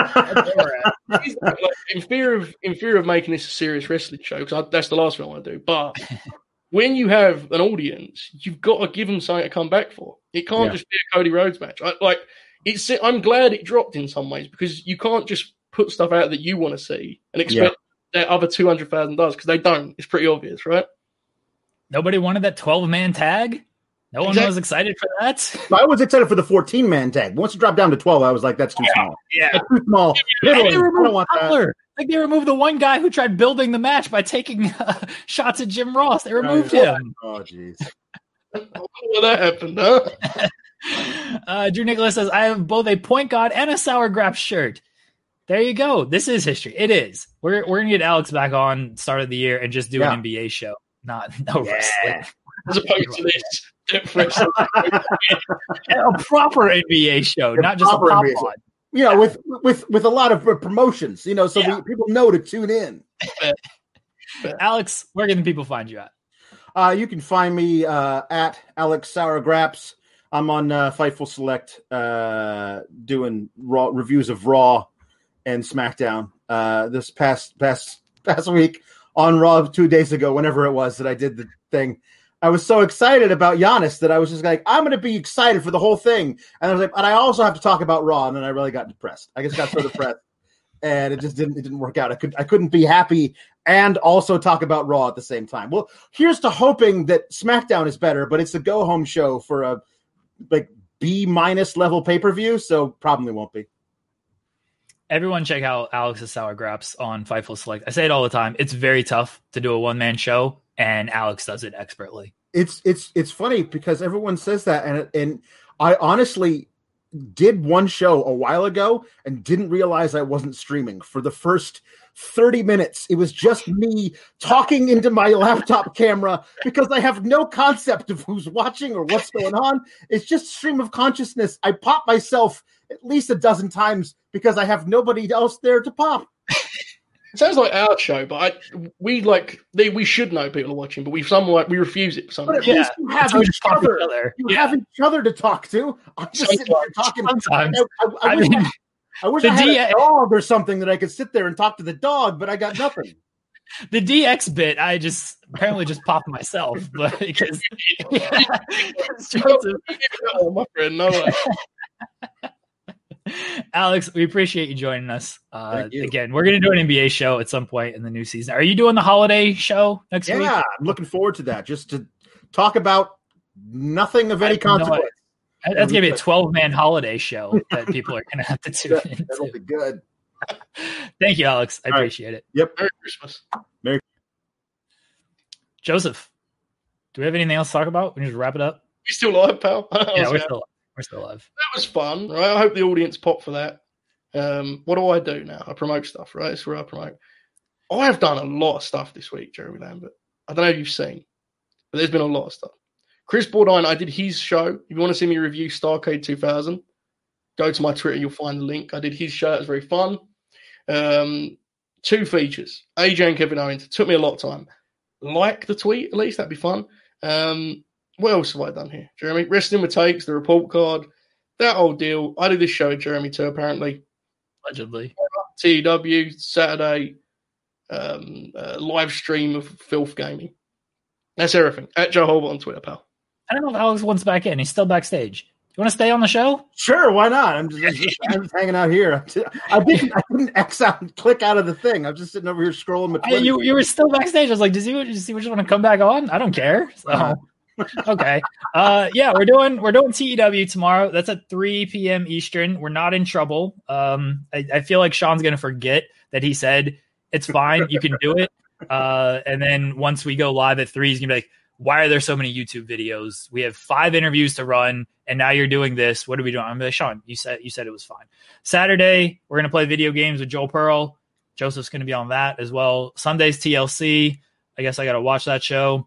Speaker 4: In fear of making this a serious wrestling show, because that's the last thing I want to do. But when you have an audience, you've got to give them something to come back for. It can't just be a Cody Rhodes match. I'm glad it dropped in some ways, because you can't just put stuff out that you want to see and expect that other 200,000 does, because they don't. It's pretty obvious, right?
Speaker 3: Nobody wanted that 12-man tag. No one was excited for that.
Speaker 7: I was excited for the 14-man tag. Once it dropped down to 12, I was like, that's too small.
Speaker 3: Yeah.
Speaker 7: That's too small. I don't want that.
Speaker 3: Like they removed the one guy who tried building the match by taking shots at Jim Ross. They removed him.
Speaker 7: Oh, jeez.
Speaker 4: Well, that happened, huh?
Speaker 3: Drew Nicholas says, I have both a Point God and a Sour Grap shirt. There you go. This is history. It is. We're going to get Alex back on start of the year and just do an NBA show. No wrestling.
Speaker 4: As opposed to this. A
Speaker 3: proper NBA show, not just a pop on.
Speaker 7: You know, with a lot of promotions, you know, so people know to tune in.
Speaker 3: Alex, where can the people find you at?
Speaker 7: You can find me at Alex Sour Graps. I'm on Fightful Select doing reviews of Raw and SmackDown. This past week on Raw 2 days ago, whenever it was that I did the thing, I was so excited about Giannis that I was just like, I'm going to be excited for the whole thing. And I was like, but I also have to talk about Raw. And then I really got depressed. I just got so depressed, and it didn't work out. I couldn't be happy and also talk about Raw at the same time. Well, here's to hoping that SmackDown is better, but it's a go home show for a B- level pay-per-view. So probably won't be.
Speaker 3: Everyone check out Alex's Sour Graps on Fightful Select. I say it all the time. It's very tough to do a one-man show, and Alex does it expertly.
Speaker 7: It's funny because everyone says that, and I honestly did one show a while ago and didn't realize I wasn't streaming for the first 30 minutes. It was just me talking into my laptop camera because I have no concept of who's watching or what's going on. It's just stream of consciousness. I pop myself at least a dozen times because I have nobody else there to pop.
Speaker 4: It sounds like our show, but we should know people are watching, but we refuse it for some reason.
Speaker 7: Yeah, you have each other. You have each other to talk to. I'm just sitting here talking.
Speaker 3: Sometimes.
Speaker 7: I wish I had a dog or something that I could sit there and talk to the dog, but I got nothing.
Speaker 3: The DX bit, I apparently just popped myself, but because
Speaker 4: oh, my friend, no way.
Speaker 3: Alex, we appreciate you joining us. Again, we're going to do an NBA show at some point in the new season. Are you doing the holiday show next week?
Speaker 7: Yeah, I'm looking forward to that. Just to talk about nothing of any consequence.
Speaker 3: That's going to be a 12-man holiday show that people are going to have to tune into.
Speaker 7: That'll be good.
Speaker 3: Thank you, Alex. I appreciate it.
Speaker 7: Yep.
Speaker 4: Merry Christmas.
Speaker 3: Joseph, do we have anything else to talk about? We need to wrap it up.
Speaker 4: We still live, pal?
Speaker 3: Yeah, we're still live.
Speaker 4: That was fun, right? I hope the audience popped for that. What do I do now? I promote stuff, right? That's where I promote. I have done a lot of stuff this week, Jeremy Lambert. I don't know if you've seen, but there's been a lot of stuff. Chris Bourdin, I did his show. If you want to see me review Starcade 2000, go to my Twitter. You'll find the link. I did his show. It was very fun. 2 features. AJ and Kevin Owens. It took me a lot of time. Like the tweet, at least. That'd be fun. What else have I done here, Jeremy? Wrestling with Takes, the report card, that whole deal. I did this show with Jeremy too, apparently.
Speaker 3: Allegedly.
Speaker 4: TEW, Saturday, live stream of Filth Gaming. That's everything. At Joe Holbert on Twitter, pal.
Speaker 3: I don't know if Alex wants back in. He's still backstage. You want to stay on the show?
Speaker 7: Sure, why not? I'm just hanging out here. I didn't X out and click out of the thing. I'm just sitting over here scrolling my Twitter.
Speaker 3: You were still backstage. I was like, does he just want to come back on? I don't care. So. Okay. Yeah, we're doing TEW tomorrow. That's at 3 p.m. Eastern. We're not in trouble. I feel like Sean's gonna forget that he said it's fine, you can do it. And then once we go live at 3, he's gonna be like, why are there so many YouTube videos? We have 5 interviews to run, and now you're doing this. What are we doing? I'm like, Sean, you said it was fine. Saturday, we're gonna play video games with Joel Pearl. Joseph's gonna be on that as well. Sunday's TLC. I guess I gotta watch that show.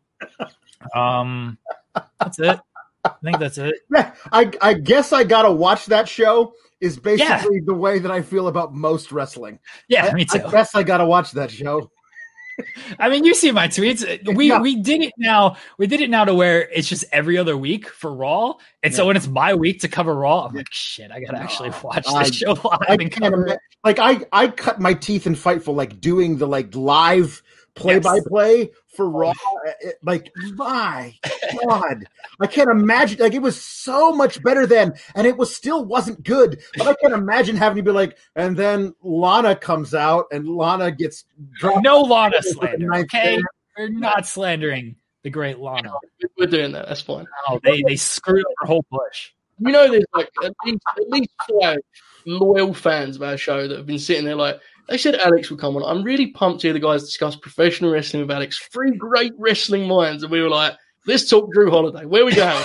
Speaker 3: That's it. I think that's it.
Speaker 7: Yeah, I guess I gotta watch that show is basically the way that I feel about most wrestling.
Speaker 3: Yeah, me too.
Speaker 7: I guess I gotta watch that show.
Speaker 3: I mean, you see my tweets. We did it now. We did it now to where it's just every other week for Raw, and so when it's my week to cover Raw, I'm like, shit, I gotta actually watch this show live and cover it.
Speaker 7: I cut my teeth in Fightful, doing the live play-by-play for Raw. My God, I can't imagine. It was so much better then, and it wasn't good. But I can't imagine having to be and then Lana comes out, and Lana gets dropped.
Speaker 3: No Lana slander, okay? We're not slandering the great Lana.
Speaker 4: We're doing that. That's fine.
Speaker 3: Oh, they screwed up our whole push.
Speaker 4: You know, there's at least 5 loyal fans of our show that have been sitting there they said Alex would come on. I'm really pumped to hear the guys discuss professional wrestling with Alex. 3 great wrestling minds. And we were like, let's talk Drew Holiday. Where we going?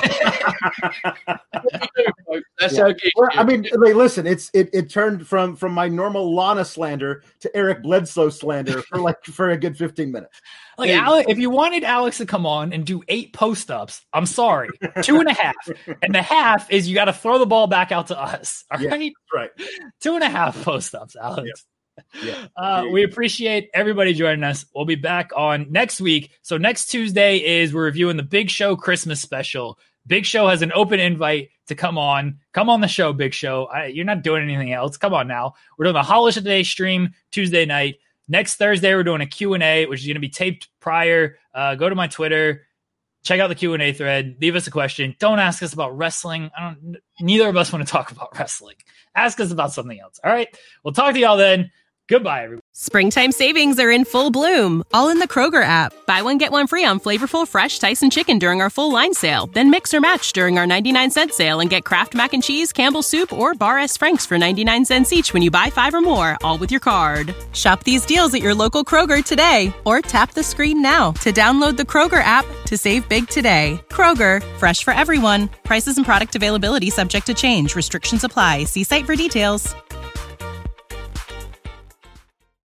Speaker 4: That's how it gets.
Speaker 7: Well, I mean, listen, it turned from my normal Lana slander to Eric Bledsoe slander for a good 15 minutes.
Speaker 3: Alex, if you wanted Alex to come on and do 8 post-ups, I'm sorry, 2.5. And the half is you got to throw the ball back out to us. All right?
Speaker 7: Right.
Speaker 3: 2.5 post-ups, Alex.
Speaker 7: Yeah.
Speaker 3: Yeah. We appreciate everybody joining us. We'll be back on next week. So next Tuesday we're reviewing the Big Show Christmas special. Big Show has an open invite to come on the show. Big Show, you're not doing anything else. Come on now. We're doing the Holiday Today stream Tuesday night. Next Thursday we're doing a Q&A, which is going to be taped prior. Go to my Twitter, check out the Q&A thread, leave us a question. Don't ask us about wrestling. Neither of us want to talk about wrestling. Ask us about something else. All right. We'll talk to y'all then. Goodbye, everybody.
Speaker 6: Springtime savings are in full bloom, all in the Kroger app. Buy one, get one free on flavorful, fresh Tyson chicken during our full line sale. Then mix or match during our 99-cent sale and get Kraft Mac and Cheese, Campbell's Soup, or Bar S. Frank's for 99 cents each when you buy 5 or more, all with your card. Shop these deals at your local Kroger today, or tap the screen now to download the Kroger app to save big today. Kroger, fresh for everyone. Prices and product availability subject to change. Restrictions apply. See site for details.